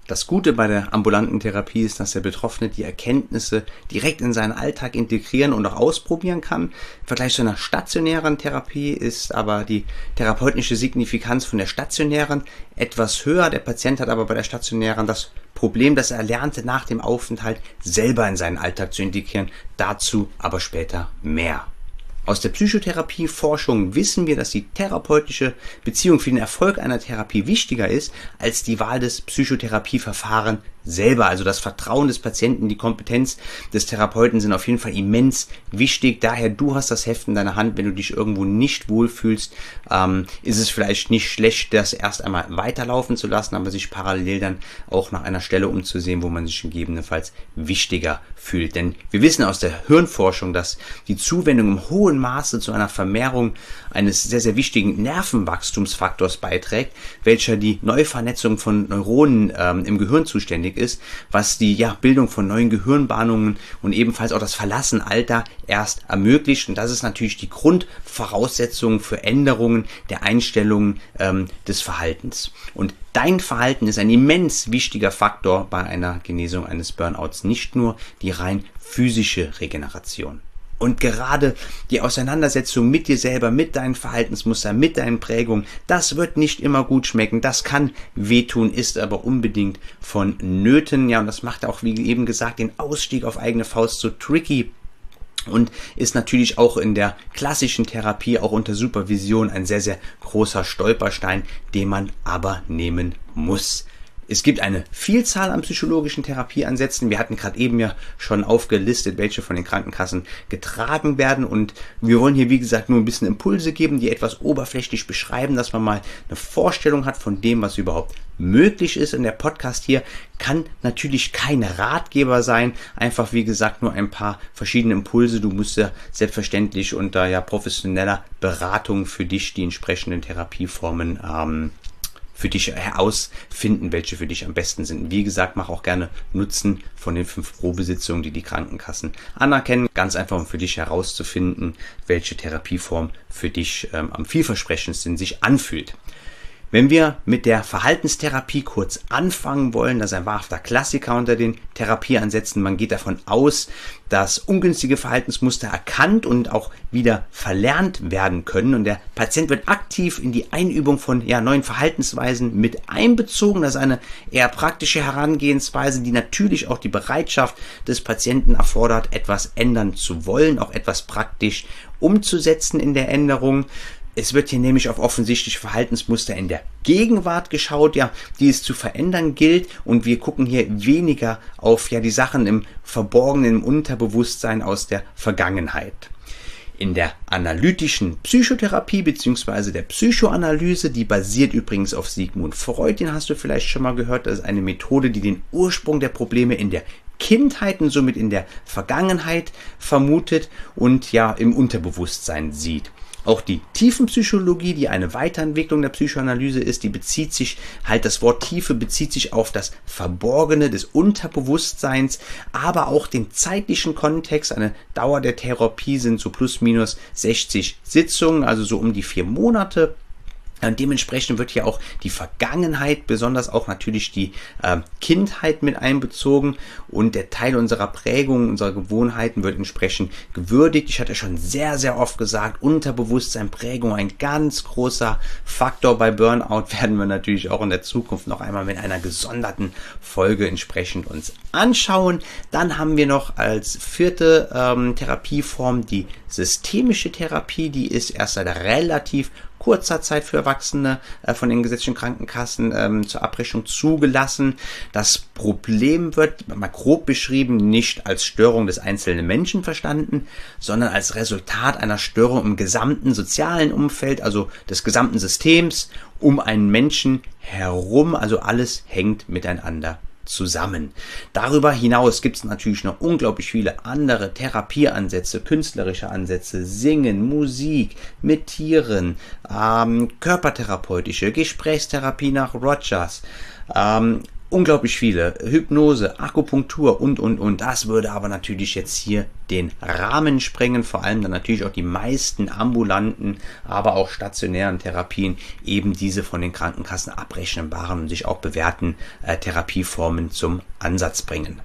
Das Gute bei der ambulanten Therapie ist, dass der Betroffene die Erkenntnisse direkt in seinen Alltag integrieren und auch ausprobieren kann. Im Vergleich zu einer stationären Therapie ist aber die therapeutische Signifikanz von der stationären etwas höher. Der Patient hat aber bei der stationären das Problem, dass er lernte, nach dem Aufenthalt selber in seinen Alltag zu integrieren. Dazu aber später mehr. Aus der Psychotherapieforschung wissen wir, dass die therapeutische Beziehung für den Erfolg einer Therapie wichtiger ist als die Wahl des Psychotherapieverfahrens selber. Also das Vertrauen des Patienten, die Kompetenz des Therapeuten sind auf jeden Fall immens wichtig. Daher, du hast das Heft in deiner Hand. Wenn du dich irgendwo nicht wohlfühlst, ähm, ist es vielleicht nicht schlecht, das erst einmal weiterlaufen zu lassen, aber sich parallel dann auch nach einer Stelle umzusehen, wo man sich gegebenenfalls wichtiger fühlt. Denn wir wissen aus der Hirnforschung, dass die Zuwendung im hohen Maße zu einer Vermehrung eines sehr, sehr wichtigen Nervenwachstumsfaktors beiträgt, welcher die Neuvernetzung von Neuronen ähm, im Gehirn zuständig ist, was die ja, Bildung von neuen Gehirnbahnungen und ebenfalls auch das Verlassen alter erst ermöglicht. Und das ist natürlich die Grundvoraussetzung für Änderungen der Einstellungen ähm, des Verhaltens. Und dein Verhalten ist ein immens wichtiger Faktor bei einer Genesung eines Burnouts, nicht nur die rein physische Regeneration. Und gerade die Auseinandersetzung mit dir selber, mit deinen Verhaltensmustern, mit deinen Prägungen, das wird nicht immer gut schmecken, das kann wehtun, ist aber unbedingt vonnöten. Ja, und das macht auch, wie eben gesagt, den Ausstieg auf eigene Faust so tricky. Und ist natürlich auch in der klassischen Therapie, auch unter Supervision, ein sehr, sehr großer Stolperstein, den man aber nehmen muss. Es gibt eine Vielzahl an psychologischen Therapieansätzen. Wir hatten gerade eben ja schon aufgelistet, welche von den Krankenkassen getragen werden. Und wir wollen hier, wie gesagt, nur ein bisschen Impulse geben, die etwas oberflächlich beschreiben, dass man mal eine Vorstellung hat von dem, was überhaupt möglich ist. Und der Podcast hier kann natürlich kein Ratgeber sein. Einfach, wie gesagt, nur ein paar verschiedene Impulse. Du musst ja selbstverständlich unter ja professioneller Beratung für dich die entsprechenden Therapieformen ähm, für dich herausfinden, welche für dich am besten sind. Wie gesagt, mach auch gerne Nutzen von den fünf Probesitzungen, die die Krankenkassen anerkennen. Ganz einfach, um für dich herauszufinden, welche Therapieform für dich ähm, am vielversprechendsten sich anfühlt. Wenn wir mit der Verhaltenstherapie kurz anfangen wollen, das ist ein wahrhafter Klassiker unter den Therapieansätzen. Man geht davon aus, dass ungünstige Verhaltensmuster erkannt und auch wieder verlernt werden können. Und der Patient wird aktiv in die Einübung von ja, neuen Verhaltensweisen mit einbezogen. Das ist eine eher praktische Herangehensweise, die natürlich auch die Bereitschaft des Patienten erfordert, etwas ändern zu wollen, auch etwas praktisch umzusetzen in der Änderung. Es wird hier nämlich auf offensichtliche Verhaltensmuster in der Gegenwart geschaut, ja, die es zu verändern gilt, und wir gucken hier weniger auf ja die Sachen im Verborgenen, im Unterbewusstsein aus der Vergangenheit. In der analytischen Psychotherapie bzw. der Psychoanalyse, die basiert übrigens auf Sigmund Freud, den hast du vielleicht schon mal gehört, das ist eine Methode, die den Ursprung der Probleme in der Kindheit und somit in der Vergangenheit vermutet und ja im Unterbewusstsein sieht. Auch die Tiefenpsychologie, die eine Weiterentwicklung der Psychoanalyse ist, die bezieht sich, halt das Wort Tiefe bezieht sich auf das Verborgene des Unterbewusstseins, aber auch den zeitlichen Kontext. Eine Dauer der Therapie sind so plus minus sechzig Sitzungen, also so um die vier Monate. Und dementsprechend wird hier auch die Vergangenheit, besonders auch natürlich die äh, Kindheit mit einbezogen, und der Teil unserer Prägung, unserer Gewohnheiten wird entsprechend gewürdigt. Ich hatte schon sehr, sehr oft gesagt, Unterbewusstsein, Prägung, ein ganz großer Faktor bei Burnout, werden wir natürlich auch in der Zukunft noch einmal mit einer gesonderten Folge entsprechend uns anschauen. Dann haben wir noch als vierte ähm, Therapieform die systemische Therapie, die ist erst seit relativ kurzer Zeit für Erwachsene äh, von den gesetzlichen Krankenkassen ähm, zur Abrechnung zugelassen. Das Problem wird, mal grob beschrieben, nicht als Störung des einzelnen Menschen verstanden, sondern als Resultat einer Störung im gesamten sozialen Umfeld, also des gesamten Systems um einen Menschen herum. Also alles hängt miteinander zusammen. Darüber hinaus gibt es natürlich noch unglaublich viele andere Therapieansätze, künstlerische Ansätze, Singen, Musik, mit Tieren, ähm, körpertherapeutische, Gesprächstherapie nach Rogers, ähm, unglaublich viele. Hypnose, Akupunktur und, und, und. Das würde aber natürlich jetzt hier den Rahmen sprengen. Vor allem dann natürlich auch die meisten ambulanten, aber auch stationären Therapien eben diese von den Krankenkassen abrechnenbaren und sich auch bewährten äh, Therapieformen zum Ansatz bringen.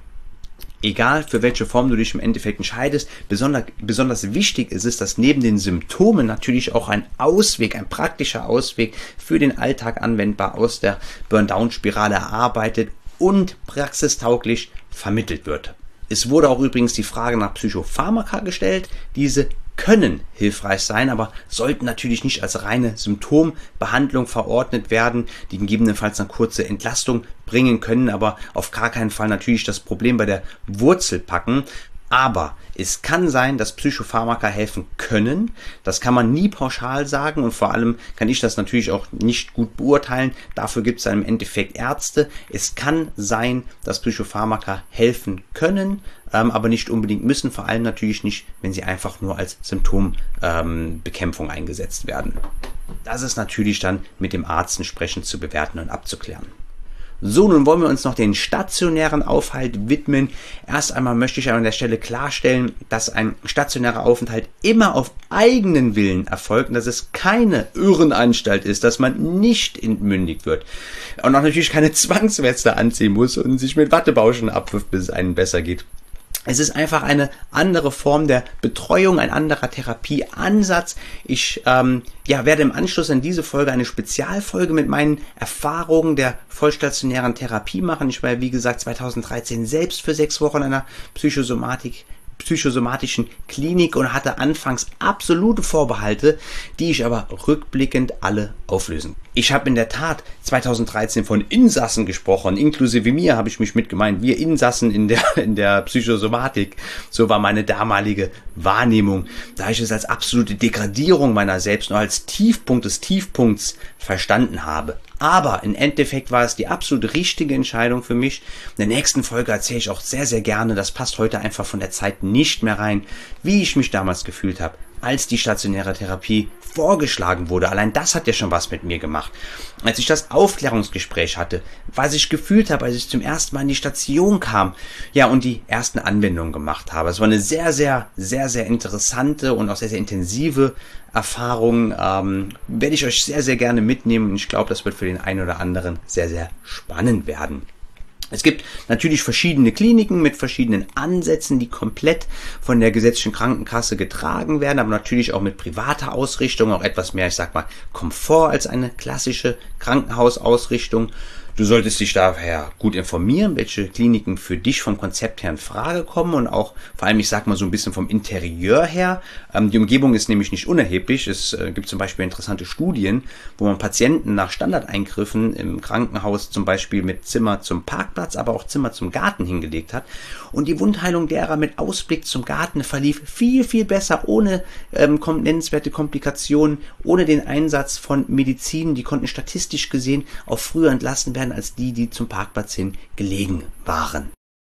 Egal, für welche Form du dich im Endeffekt entscheidest, besonders, besonders wichtig ist es, dass neben den Symptomen natürlich auch ein Ausweg, ein praktischer Ausweg für den Alltag anwendbar aus der Burn-Down-Spirale erarbeitet und praxistauglich vermittelt wird. Es wurde auch übrigens die Frage nach Psychopharmaka gestellt. Diese können hilfreich sein, aber sollten natürlich nicht als reine Symptombehandlung verordnet werden, die gegebenenfalls eine kurze Entlastung bringen können, aber auf gar keinen Fall natürlich das Problem bei der Wurzel packen. Aber es kann sein, dass Psychopharmaka helfen können. Das kann man nie pauschal sagen und vor allem kann ich das natürlich auch nicht gut beurteilen. Dafür gibt es im Endeffekt Ärzte. Es kann sein, dass Psychopharmaka helfen können, ähm, aber nicht unbedingt müssen. Vor allem natürlich nicht, wenn sie einfach nur als Symptombekämpfung ähm, eingesetzt werden. Das ist natürlich dann mit dem Arzt entsprechend zu bewerten und abzuklären. So, nun wollen wir uns noch den stationären Aufhalt widmen. Erst einmal möchte ich an der Stelle klarstellen, dass ein stationärer Aufenthalt immer auf eigenen Willen erfolgt und dass es keine Irrenanstalt ist, dass man nicht entmündigt wird und auch natürlich keine Zwangsweste anziehen muss und sich mit Wattebauschen abwirft, bis es einem besser geht. Es ist einfach eine andere Form der Betreuung, ein anderer Therapieansatz. Ich ähm, ja, werde im Anschluss an diese Folge eine Spezialfolge mit meinen Erfahrungen der vollstationären Therapie machen. Ich war ja, wie gesagt, zweitausenddreizehn selbst für sechs Wochen in einer Psychosomatik psychosomatischen Klinik und hatte anfangs absolute Vorbehalte, die ich aber rückblickend alle auflösen. Ich habe in der Tat zweitausenddreizehn von Insassen gesprochen, inklusive mir habe ich mich mit gemeint, wir Insassen in der, in der Psychosomatik. So war meine damalige Wahrnehmung, da ich es als absolute Degradierung meiner selbst nur als Tiefpunkt des Tiefpunkts verstanden habe. Aber im Endeffekt war es die absolut richtige Entscheidung für mich. In der nächsten Folge erzähle ich auch sehr, sehr gerne, das passt heute einfach von der Zeit nicht mehr rein, wie ich mich damals gefühlt habe, als die stationäre Therapie vorgeschlagen wurde. Allein das hat ja schon was mit mir gemacht. Als ich das Aufklärungsgespräch hatte, was ich gefühlt habe, als ich zum ersten Mal in die Station kam, ja, und die ersten Anwendungen gemacht habe. Es war eine sehr, sehr, sehr, sehr interessante und auch sehr, sehr intensive Erfahrung. Ähm, werde ich euch sehr, sehr gerne mitnehmen und ich glaube, das wird für den einen oder anderen sehr, sehr spannend werden. Es gibt natürlich verschiedene Kliniken mit verschiedenen Ansätzen, die komplett von der gesetzlichen Krankenkasse getragen werden, aber natürlich auch mit privater Ausrichtung, auch etwas mehr, ich sag mal, Komfort als eine klassische Krankenhausausrichtung. Du solltest dich daher gut informieren, welche Kliniken für dich vom Konzept her in Frage kommen und auch vor allem, ich sag mal so ein bisschen vom Interieur her. Ähm, die Umgebung ist nämlich nicht unerheblich. Es äh, gibt zum Beispiel interessante Studien, wo man Patienten nach Standardeingriffen im Krankenhaus zum Beispiel mit Zimmer zum Parkplatz, aber auch Zimmer zum Garten hingelegt hat. Und die Wundheilung derer mit Ausblick zum Garten verlief viel, viel besser, ohne ähm, nennenswerte Komplikationen, ohne den Einsatz von Medizin. Die konnten statistisch gesehen auch früher entlassen werden als die, die zum Parkplatz hin gelegen waren.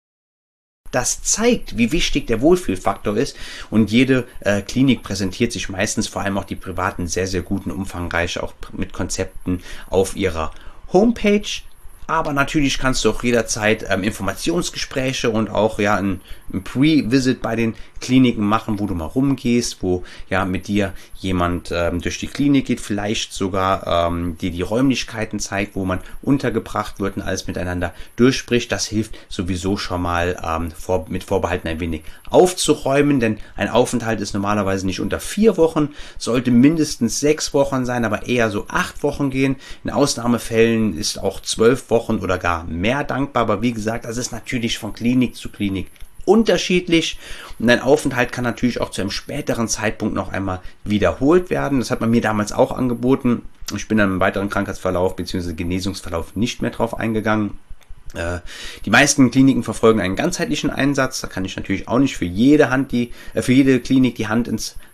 Das zeigt, wie wichtig der Wohlfühlfaktor ist und jede äh, Klinik präsentiert sich meistens, vor allem auch die privaten, sehr, sehr guten, umfangreich auch mit Konzepten auf ihrer Homepage. Aber natürlich kannst du auch jederzeit ähm, Informationsgespräche und auch ja ein, ein Pre-Visit bei den Kliniken machen, wo du mal rumgehst, wo ja mit dir jemand ähm, durch die Klinik geht, vielleicht sogar ähm, dir die Räumlichkeiten zeigt, wo man untergebracht wird und alles miteinander durchspricht. Das hilft sowieso schon mal ähm, vor, mit Vorbehalten ein wenig aufzuräumen, denn ein Aufenthalt ist normalerweise nicht unter vier Wochen, sollte mindestens sechs Wochen sein, aber eher so acht Wochen gehen. In Ausnahmefällen ist auch zwölf Wochen oder gar mehr dankbar, aber wie gesagt, das ist natürlich von Klinik zu Klinik unterschiedlich und ein Aufenthalt kann natürlich auch zu einem späteren Zeitpunkt noch einmal wiederholt werden. Das hat man mir damals auch angeboten. Ich bin dann im weiteren Krankheitsverlauf bzw. Genesungsverlauf nicht mehr drauf eingegangen. Die meisten Kliniken verfolgen einen ganzheitlichen Einsatz. Da kann ich natürlich auch nicht für jede Hand die, äh, für jede Klinik die Hand ins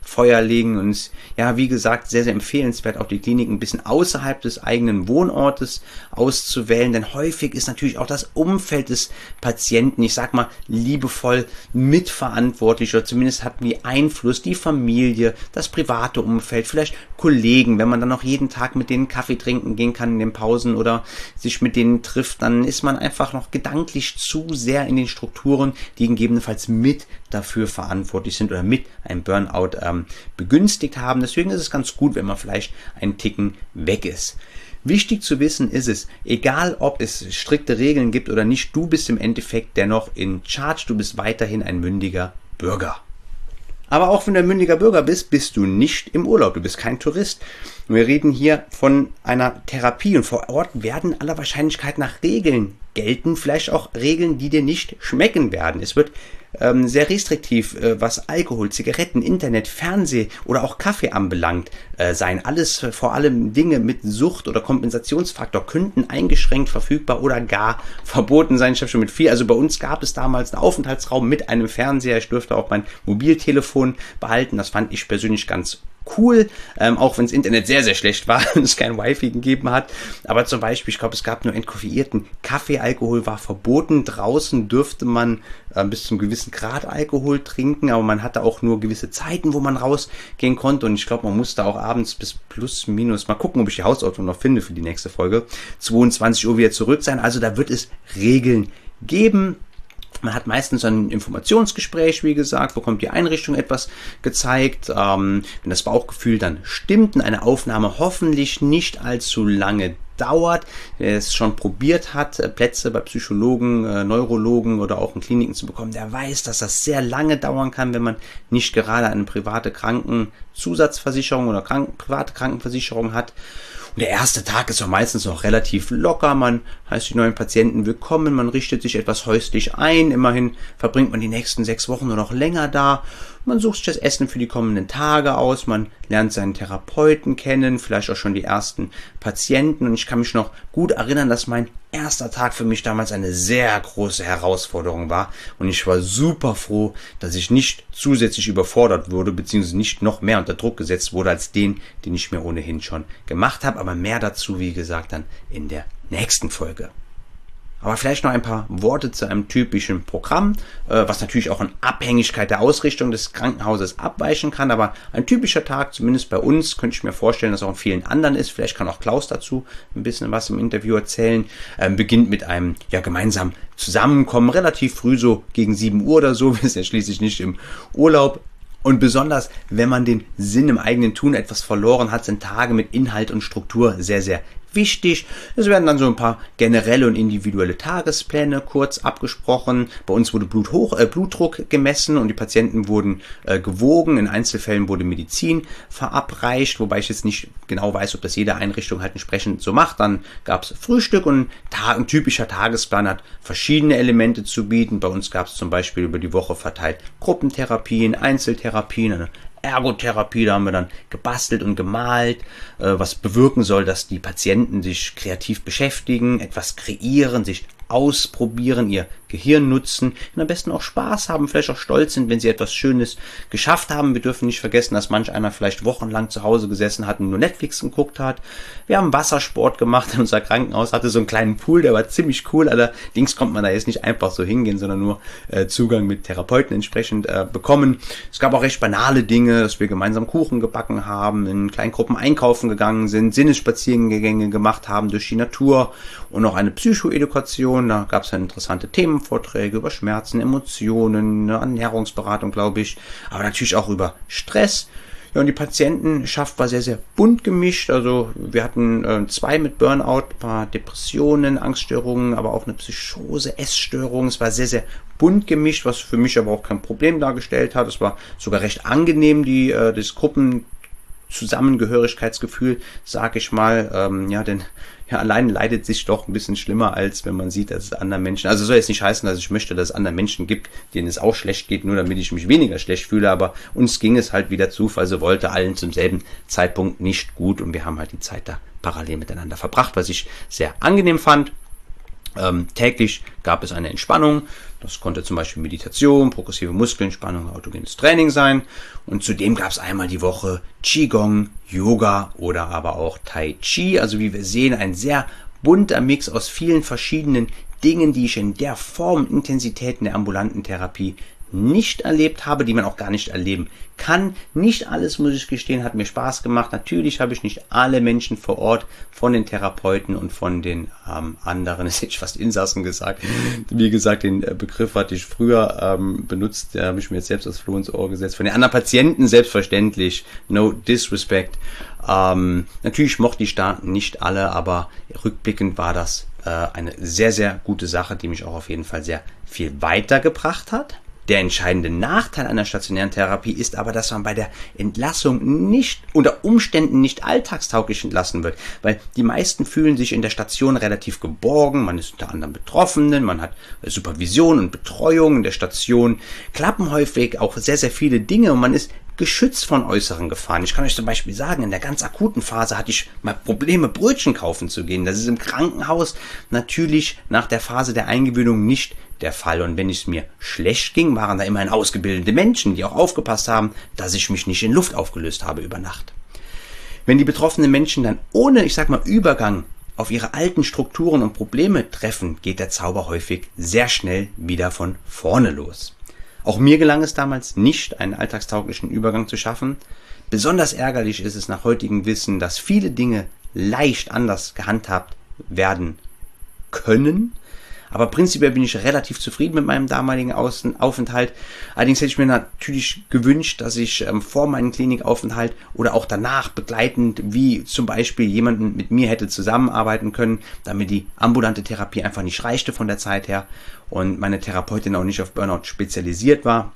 Feuer legen und es, ja, wie gesagt, sehr, sehr empfehlenswert, auch die Klinik ein bisschen außerhalb des eigenen Wohnortes auszuwählen, denn häufig ist natürlich auch das Umfeld des Patienten, ich sag mal, liebevoll mitverantwortlich oder zumindest hat die Einfluss, die Familie, das private Umfeld, vielleicht Kollegen, wenn man dann auch jeden Tag mit denen Kaffee trinken gehen kann in den Pausen oder sich mit denen trifft, dann ist man einfach noch gedanklich zu sehr in den Strukturen, die gegebenenfalls mit dafür verantwortlich sind oder mit einem Burnout ähm, begünstigt haben. Deswegen ist es ganz gut, wenn man vielleicht einen Ticken weg ist. Wichtig zu wissen ist es, egal ob es strikte Regeln gibt oder nicht, du bist im Endeffekt dennoch in Charge, du bist weiterhin ein mündiger Bürger. Aber auch wenn du ein mündiger Bürger bist, bist du nicht im Urlaub, du bist kein Tourist. Wir reden hier von einer Therapie und vor Ort werden aller Wahrscheinlichkeit nach Regeln gelten, vielleicht auch Regeln, die dir nicht schmecken werden. Es wird ähm, sehr restriktiv, äh, was Alkohol, Zigaretten, Internet, Fernseh oder auch Kaffee anbelangt äh, sein. Alles, äh, vor allem Dinge mit Sucht oder Kompensationsfaktor könnten eingeschränkt verfügbar oder gar verboten sein. Ich habe schon mit viel, also bei uns gab es damals einen Aufenthaltsraum mit einem Fernseher. Ich durfte auch mein Mobiltelefon behalten. Das fand ich persönlich ganz cool, ähm, auch wenn das Internet sehr, sehr schlecht war und es kein Wi-Fi gegeben hat. Aber zum Beispiel, ich glaube, es gab nur entkoffeierten Kaffee, Alkohol war verboten. Draußen dürfte man äh, bis zum gewissen Grad Alkohol trinken, aber man hatte auch nur gewisse Zeiten, wo man rausgehen konnte und ich glaube, man musste auch abends bis plus minus, mal gucken, ob ich die Hausordnung noch finde für die nächste Folge, zweiundzwanzig Uhr wieder zurück sein. Also da wird es Regeln geben. Man hat meistens ein Informationsgespräch, wie gesagt, bekommt die Einrichtung etwas gezeigt. Ähm, wenn das Bauchgefühl dann stimmt und eine Aufnahme hoffentlich nicht allzu lange dauert, wer es schon probiert hat, Plätze bei Psychologen, äh, Neurologen oder auch in Kliniken zu bekommen, der weiß, dass das sehr lange dauern kann, wenn man nicht gerade eine private Krankenzusatzversicherung oder Kranken, private Krankenversicherung hat. Und der erste Tag ist auch meistens noch relativ locker, man heißt die neuen Patienten willkommen, man richtet sich etwas häuslich ein, immerhin verbringt man die nächsten sechs Wochen oder noch länger da. Man sucht sich das Essen für die kommenden Tage aus, man lernt seinen Therapeuten kennen, vielleicht auch schon die ersten Patienten und ich kann mich noch gut erinnern, dass mein erster Tag für mich damals eine sehr große Herausforderung war und ich war super froh, dass ich nicht zusätzlich überfordert wurde, beziehungsweise nicht noch mehr unter Druck gesetzt wurde als den, den ich mir ohnehin schon gemacht habe, aber mehr dazu, wie gesagt, dann in der nächsten Folge. Aber vielleicht noch ein paar Worte zu einem typischen Programm, was natürlich auch in Abhängigkeit der Ausrichtung des Krankenhauses abweichen kann. Aber ein typischer Tag, zumindest bei uns, könnte ich mir vorstellen, dass auch in vielen anderen ist. Vielleicht kann auch Klaus dazu ein bisschen was im Interview erzählen. Ähm, beginnt mit einem ja gemeinsamen Zusammenkommen, relativ früh, so gegen sieben Uhr oder so. Wir sind ja schließlich nicht im Urlaub. Und besonders, wenn man den Sinn im eigenen Tun etwas verloren hat, sind Tage mit Inhalt und Struktur sehr, sehr wichtig. Es werden dann so ein paar generelle und individuelle Tagespläne kurz abgesprochen. Bei uns wurde Bluthoch, äh, Blutdruck gemessen und die Patienten wurden äh, gewogen. In Einzelfällen wurde Medizin verabreicht, wobei ich jetzt nicht genau weiß, ob das jede Einrichtung halt entsprechend so macht. Dann gab es Frühstück und ein, ein typischer Tagesplan hat verschiedene Elemente zu bieten. Bei uns gab es zum Beispiel über die Woche verteilt Gruppentherapien, Einzeltherapien, eine Ergotherapie, da haben wir dann gebastelt und gemalt, äh, was bewirken soll, dass die Patienten sich kreativ beschäftigen, etwas kreieren, sich ausprobieren, ihr Gehirn nutzen und am besten auch Spaß haben, vielleicht auch stolz sind, wenn sie etwas Schönes geschafft haben. Wir dürfen nicht vergessen, dass manch einer vielleicht wochenlang zu Hause gesessen hat und nur Netflix geguckt hat. Wir haben Wassersport gemacht, in unser Krankenhaus hatte so einen kleinen Pool, der war ziemlich cool, allerdings kommt man da jetzt nicht einfach so hingehen, sondern nur äh, Zugang mit Therapeuten entsprechend äh, bekommen. Es gab auch recht banale Dinge, dass wir gemeinsam Kuchen gebacken haben, in kleinen Gruppen einkaufen gegangen sind, Sinnesspaziergänge gemacht haben durch die Natur und noch eine Psychoedukation. Da gab es ja interessante Themenvorträge über Schmerzen, Emotionen, eine Ernährungsberatung, glaube ich, aber natürlich auch über Stress. Ja, und die Patientenschaft war sehr, sehr bunt gemischt. Also wir hatten äh, zwei mit Burnout, ein paar Depressionen, Angststörungen, aber auch eine Psychose, Essstörung. Es war sehr, sehr bunt gemischt, was für mich aber auch kein Problem dargestellt hat. Es war sogar recht angenehm, die äh, das Gruppenzusammengehörigkeitsgefühl, sag ich mal. Ähm, ja, denn ja, allein leidet sich doch ein bisschen schlimmer, als wenn man sieht, dass es anderen Menschen, also soll jetzt nicht heißen, dass ich möchte, dass es anderen Menschen gibt, denen es auch schlecht geht, nur damit ich mich weniger schlecht fühle, aber uns ging es halt, wie der Zufall so wollte, allen zum selben Zeitpunkt nicht gut und wir haben halt die Zeit da parallel miteinander verbracht, was ich sehr angenehm fand. Ähm, täglich gab es eine Entspannung. Das konnte zum Beispiel Meditation, progressive Muskelentspannung, autogenes Training sein. Und zudem gab es einmal die Woche Qigong, Yoga oder aber auch Tai Chi. Also wie wir sehen, ein sehr bunter Mix aus vielen verschiedenen Dingen, die ich in der Form, Intensität in der ambulanten Therapie nicht erlebt habe, die man auch gar nicht erleben kann. Nicht alles, muss ich gestehen, hat mir Spaß gemacht. Natürlich habe ich nicht alle Menschen vor Ort von den Therapeuten und von den ähm, anderen, das hätte ich fast Insassen gesagt. Wie gesagt, den äh, Begriff hatte ich früher ähm, benutzt, da habe ich mir jetzt selbst das Floh ins Ohr gesetzt. Von den anderen Patienten selbstverständlich, no disrespect. Ähm, natürlich mochte ich da nicht alle, aber rückblickend war das äh, eine sehr, sehr gute Sache, die mich auch auf jeden Fall sehr viel weitergebracht hat. Der entscheidende Nachteil einer stationären Therapie ist aber, dass man bei der Entlassung nicht, unter Umständen nicht alltagstauglich entlassen wird, weil die meisten fühlen sich in der Station relativ geborgen, man ist unter anderem Betroffenen, man hat Supervision und Betreuung in der Station, klappen häufig auch sehr, sehr viele Dinge und man ist geschützt von äußeren Gefahren. Ich kann euch zum Beispiel sagen, in der ganz akuten Phase hatte ich mal Probleme, Brötchen kaufen zu gehen. Das ist im Krankenhaus natürlich nach der Phase der Eingewöhnung nicht der Fall. Und wenn es mir schlecht ging, waren da immerhin ausgebildete Menschen, die auch aufgepasst haben, dass ich mich nicht in Luft aufgelöst habe über Nacht. Wenn die betroffenen Menschen dann ohne, ich sag mal, Übergang auf ihre alten Strukturen und Probleme treffen, geht der Zauber häufig sehr schnell wieder von vorne los. Auch mir gelang es damals nicht, einen alltagstauglichen Übergang zu schaffen. Besonders ärgerlich ist es nach heutigem Wissen, dass viele Dinge leicht anders gehandhabt werden können. Aber prinzipiell bin ich relativ zufrieden mit meinem damaligen Außen- Aufenthalt. Allerdings hätte ich mir natürlich gewünscht, dass ich ähm, vor meinem Klinikaufenthalt oder auch danach begleitend, wie zum Beispiel jemanden mit mir hätte zusammenarbeiten können, damit die ambulante Therapie einfach nicht reichte von der Zeit her und meine Therapeutin auch nicht auf Burnout spezialisiert war.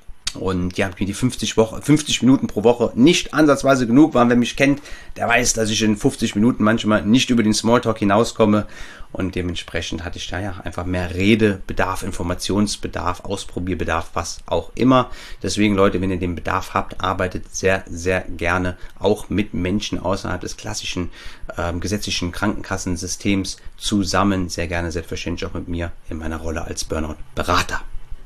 Und ja, mir die fünfzig, Woche, fünfzig Minuten pro Woche nicht ansatzweise genug waren. Wer mich kennt, der weiß, dass ich in fünfzig Minuten manchmal nicht über den Smalltalk hinauskomme. Und dementsprechend hatte ich da ja einfach mehr Redebedarf, Informationsbedarf, Ausprobierbedarf, was auch immer. Deswegen, Leute, wenn ihr den Bedarf habt, arbeitet sehr, sehr gerne auch mit Menschen außerhalb des klassischen ähm, gesetzlichen Krankenkassensystems zusammen. Sehr gerne, selbstverständlich auch mit mir in meiner Rolle als Burnout-Berater.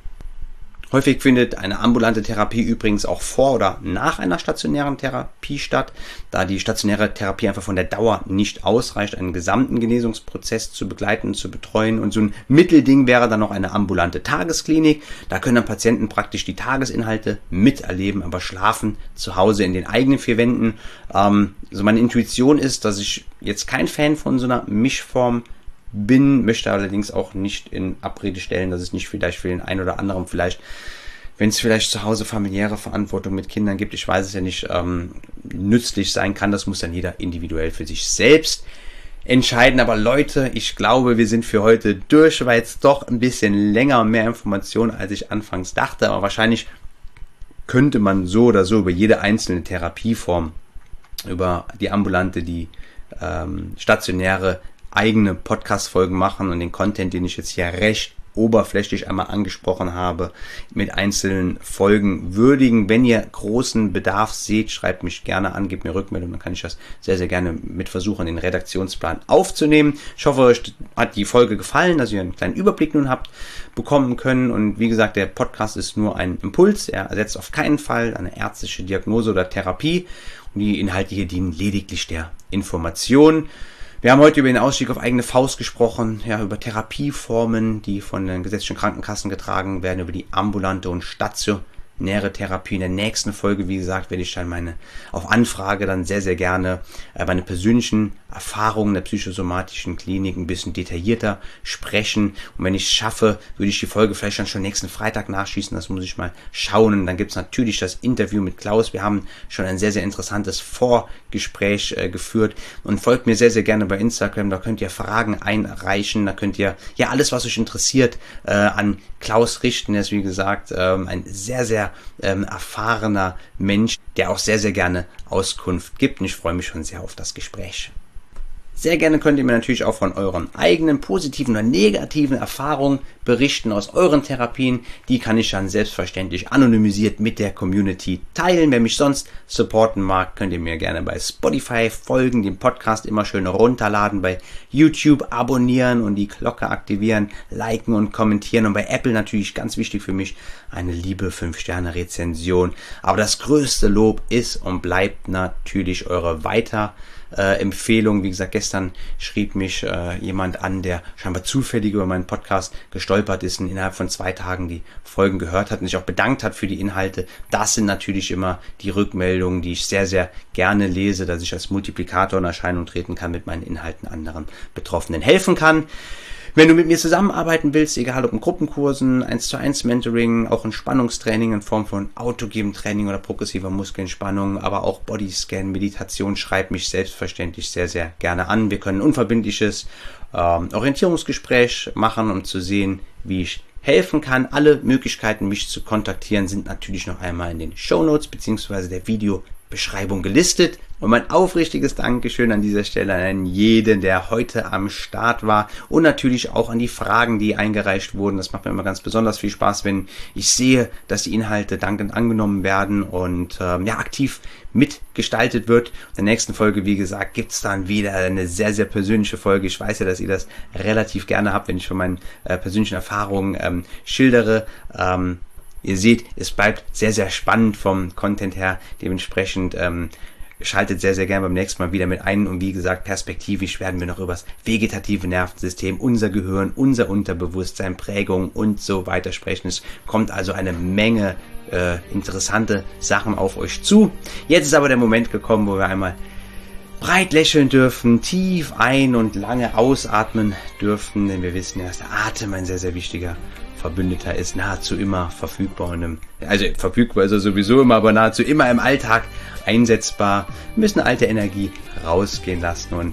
Häufig findet eine ambulante Therapie übrigens auch vor oder nach einer stationären Therapie statt, da die stationäre Therapie einfach von der Dauer nicht ausreicht, einen gesamten Genesungsprozess zu begleiten und zu betreuen. Und so ein Mittelding wäre dann noch eine ambulante Tagesklinik. Da können dann Patienten praktisch die Tagesinhalte miterleben, aber schlafen zu Hause in den eigenen vier Wänden. Ähm, also meine Intuition ist, dass ich jetzt kein Fan von so einer Mischform bin, möchte allerdings auch nicht in Abrede stellen, dass es nicht vielleicht für den einen oder anderen vielleicht, wenn es vielleicht zu Hause familiäre Verantwortung mit Kindern gibt, ich weiß es ja nicht, ähm, nützlich sein kann. Das muss dann jeder individuell für sich selbst entscheiden. Aber Leute, ich glaube, wir sind für heute durch. War jetzt doch ein bisschen länger, mehr Informationen, als ich anfangs dachte. Aber wahrscheinlich könnte man so oder so über jede einzelne Therapieform, über die ambulante, die ähm, stationäre, eigene Podcast-Folgen machen und den Content, den ich jetzt hier recht oberflächlich einmal angesprochen habe, mit einzelnen Folgen würdigen. Wenn ihr großen Bedarf seht, schreibt mich gerne an, gebt mir Rückmeldung, dann kann ich das sehr, sehr gerne mit versuchen, den Redaktionsplan aufzunehmen. Ich hoffe, euch hat die Folge gefallen, dass ihr einen kleinen Überblick nun habt bekommen können. Und wie gesagt, der Podcast ist nur ein Impuls. Er ersetzt auf keinen Fall eine ärztliche Diagnose oder Therapie. Und die Inhalte hier dienen lediglich der Information. Wir haben heute über den Ausstieg auf eigene Faust gesprochen, ja, über Therapieformen, die von den gesetzlichen Krankenkassen getragen werden, über die ambulante und stationäre Therapie. In der nächsten Folge, wie gesagt, werde ich dann meine, auf Anfrage dann sehr, sehr gerne äh, meine persönlichen Erfahrungen der psychosomatischen Klinik ein bisschen detaillierter sprechen. Und wenn ich es schaffe, würde ich die Folge vielleicht dann schon nächsten Freitag nachschießen. Das muss ich mal schauen. Und dann gibt es natürlich das Interview mit Klaus. Wir haben schon ein sehr, sehr interessantes Vorgespräch äh, geführt. Und folgt mir sehr, sehr gerne bei Instagram. Da könnt ihr Fragen einreichen. Da könnt ihr ja alles, was euch interessiert, äh, an Klaus richten. Er ist, wie gesagt, ähm, ein sehr, sehr ähm, erfahrener Mensch, der auch sehr, sehr gerne Auskunft gibt. Und ich freue mich schon sehr auf das Gespräch. Sehr gerne könnt ihr mir natürlich auch von euren eigenen positiven oder negativen Erfahrungen berichten aus euren Therapien. Die kann ich dann selbstverständlich anonymisiert mit der Community teilen. Wer mich sonst supporten mag, könnt ihr mir gerne bei Spotify folgen, den Podcast immer schön runterladen, bei YouTube abonnieren und die Glocke aktivieren, liken und kommentieren und bei Apple natürlich ganz wichtig für mich eine liebe fünf Sterne Rezension. Aber das größte Lob ist und bleibt natürlich eure Weiter Äh, Empfehlung. Wie gesagt, gestern schrieb mich äh, jemand an, der scheinbar zufällig über meinen Podcast gestolpert ist und innerhalb von zwei Tagen die Folgen gehört hat und sich auch bedankt hat für die Inhalte. Das sind natürlich immer die Rückmeldungen, die ich sehr, sehr gerne lese, dass ich als Multiplikator in Erscheinung treten kann, mit meinen Inhalten anderen Betroffenen helfen kann. Wenn du mit mir zusammenarbeiten willst, egal ob in Gruppenkursen, eins zu eins Mentoring, auch Entspannungstraining in Form von autogenem Training oder progressiver Muskelentspannung, aber auch Bodyscan, Meditation, schreib mich selbstverständlich sehr, sehr gerne an. Wir können ein unverbindliches ähm, Orientierungsgespräch machen, um zu sehen, wie ich helfen kann. Alle Möglichkeiten, mich zu kontaktieren, sind natürlich noch einmal in den Shownotes bzw. der Videobeschreibung gelistet. Und mein aufrichtiges Dankeschön an dieser Stelle an jeden, der heute am Start war und natürlich auch an die Fragen, die eingereicht wurden. Das macht mir immer ganz besonders viel Spaß, wenn ich sehe, dass die Inhalte dankend angenommen werden und ähm, ja aktiv mitgestaltet wird. In der nächsten Folge, wie gesagt, gibt es dann wieder eine sehr, sehr persönliche Folge. Ich weiß ja, dass ihr das relativ gerne habt, wenn ich von meinen äh, persönlichen Erfahrungen ähm, schildere. Ähm, ihr seht, es bleibt sehr, sehr spannend vom Content her. Dementsprechend ähm, schaltet sehr, sehr gerne beim nächsten Mal wieder mit ein. Und wie gesagt, perspektivisch werden wir noch über das vegetative Nervensystem, unser Gehirn, unser Unterbewusstsein, Prägung und so weiter sprechen. Es kommt also eine Menge äh, interessante Sachen auf euch zu. Jetzt ist aber der Moment gekommen, wo wir einmal breit lächeln dürfen, tief ein- und lange ausatmen dürfen, denn wir wissen ja, dass der Atem ein sehr, sehr wichtiger Verbündeter ist, nahezu immer verfügbar. Und im, also verfügbar ist er sowieso immer, aber nahezu immer im Alltag einsetzbar. Wir müssen alte Energie rausgehen lassen und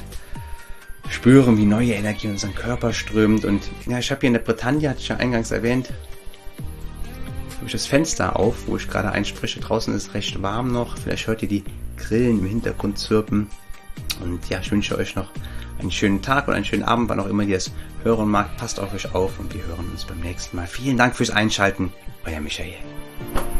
spüren, wie neue Energie in unseren Körper strömt. Und ja, ich habe hier in der Bretagne, hatte ich ja eingangs erwähnt, habe ich das Fenster auf, wo ich gerade einspreche. Draußen ist es recht warm noch. Vielleicht hört ihr die Grillen im Hintergrund zirpen. Und ja, ich wünsche euch noch einen schönen Tag und einen schönen Abend, wann auch immer ihr es hören mag. Passt auf euch auf und wir hören uns beim nächsten Mal. Vielen Dank fürs Einschalten. Euer Michael.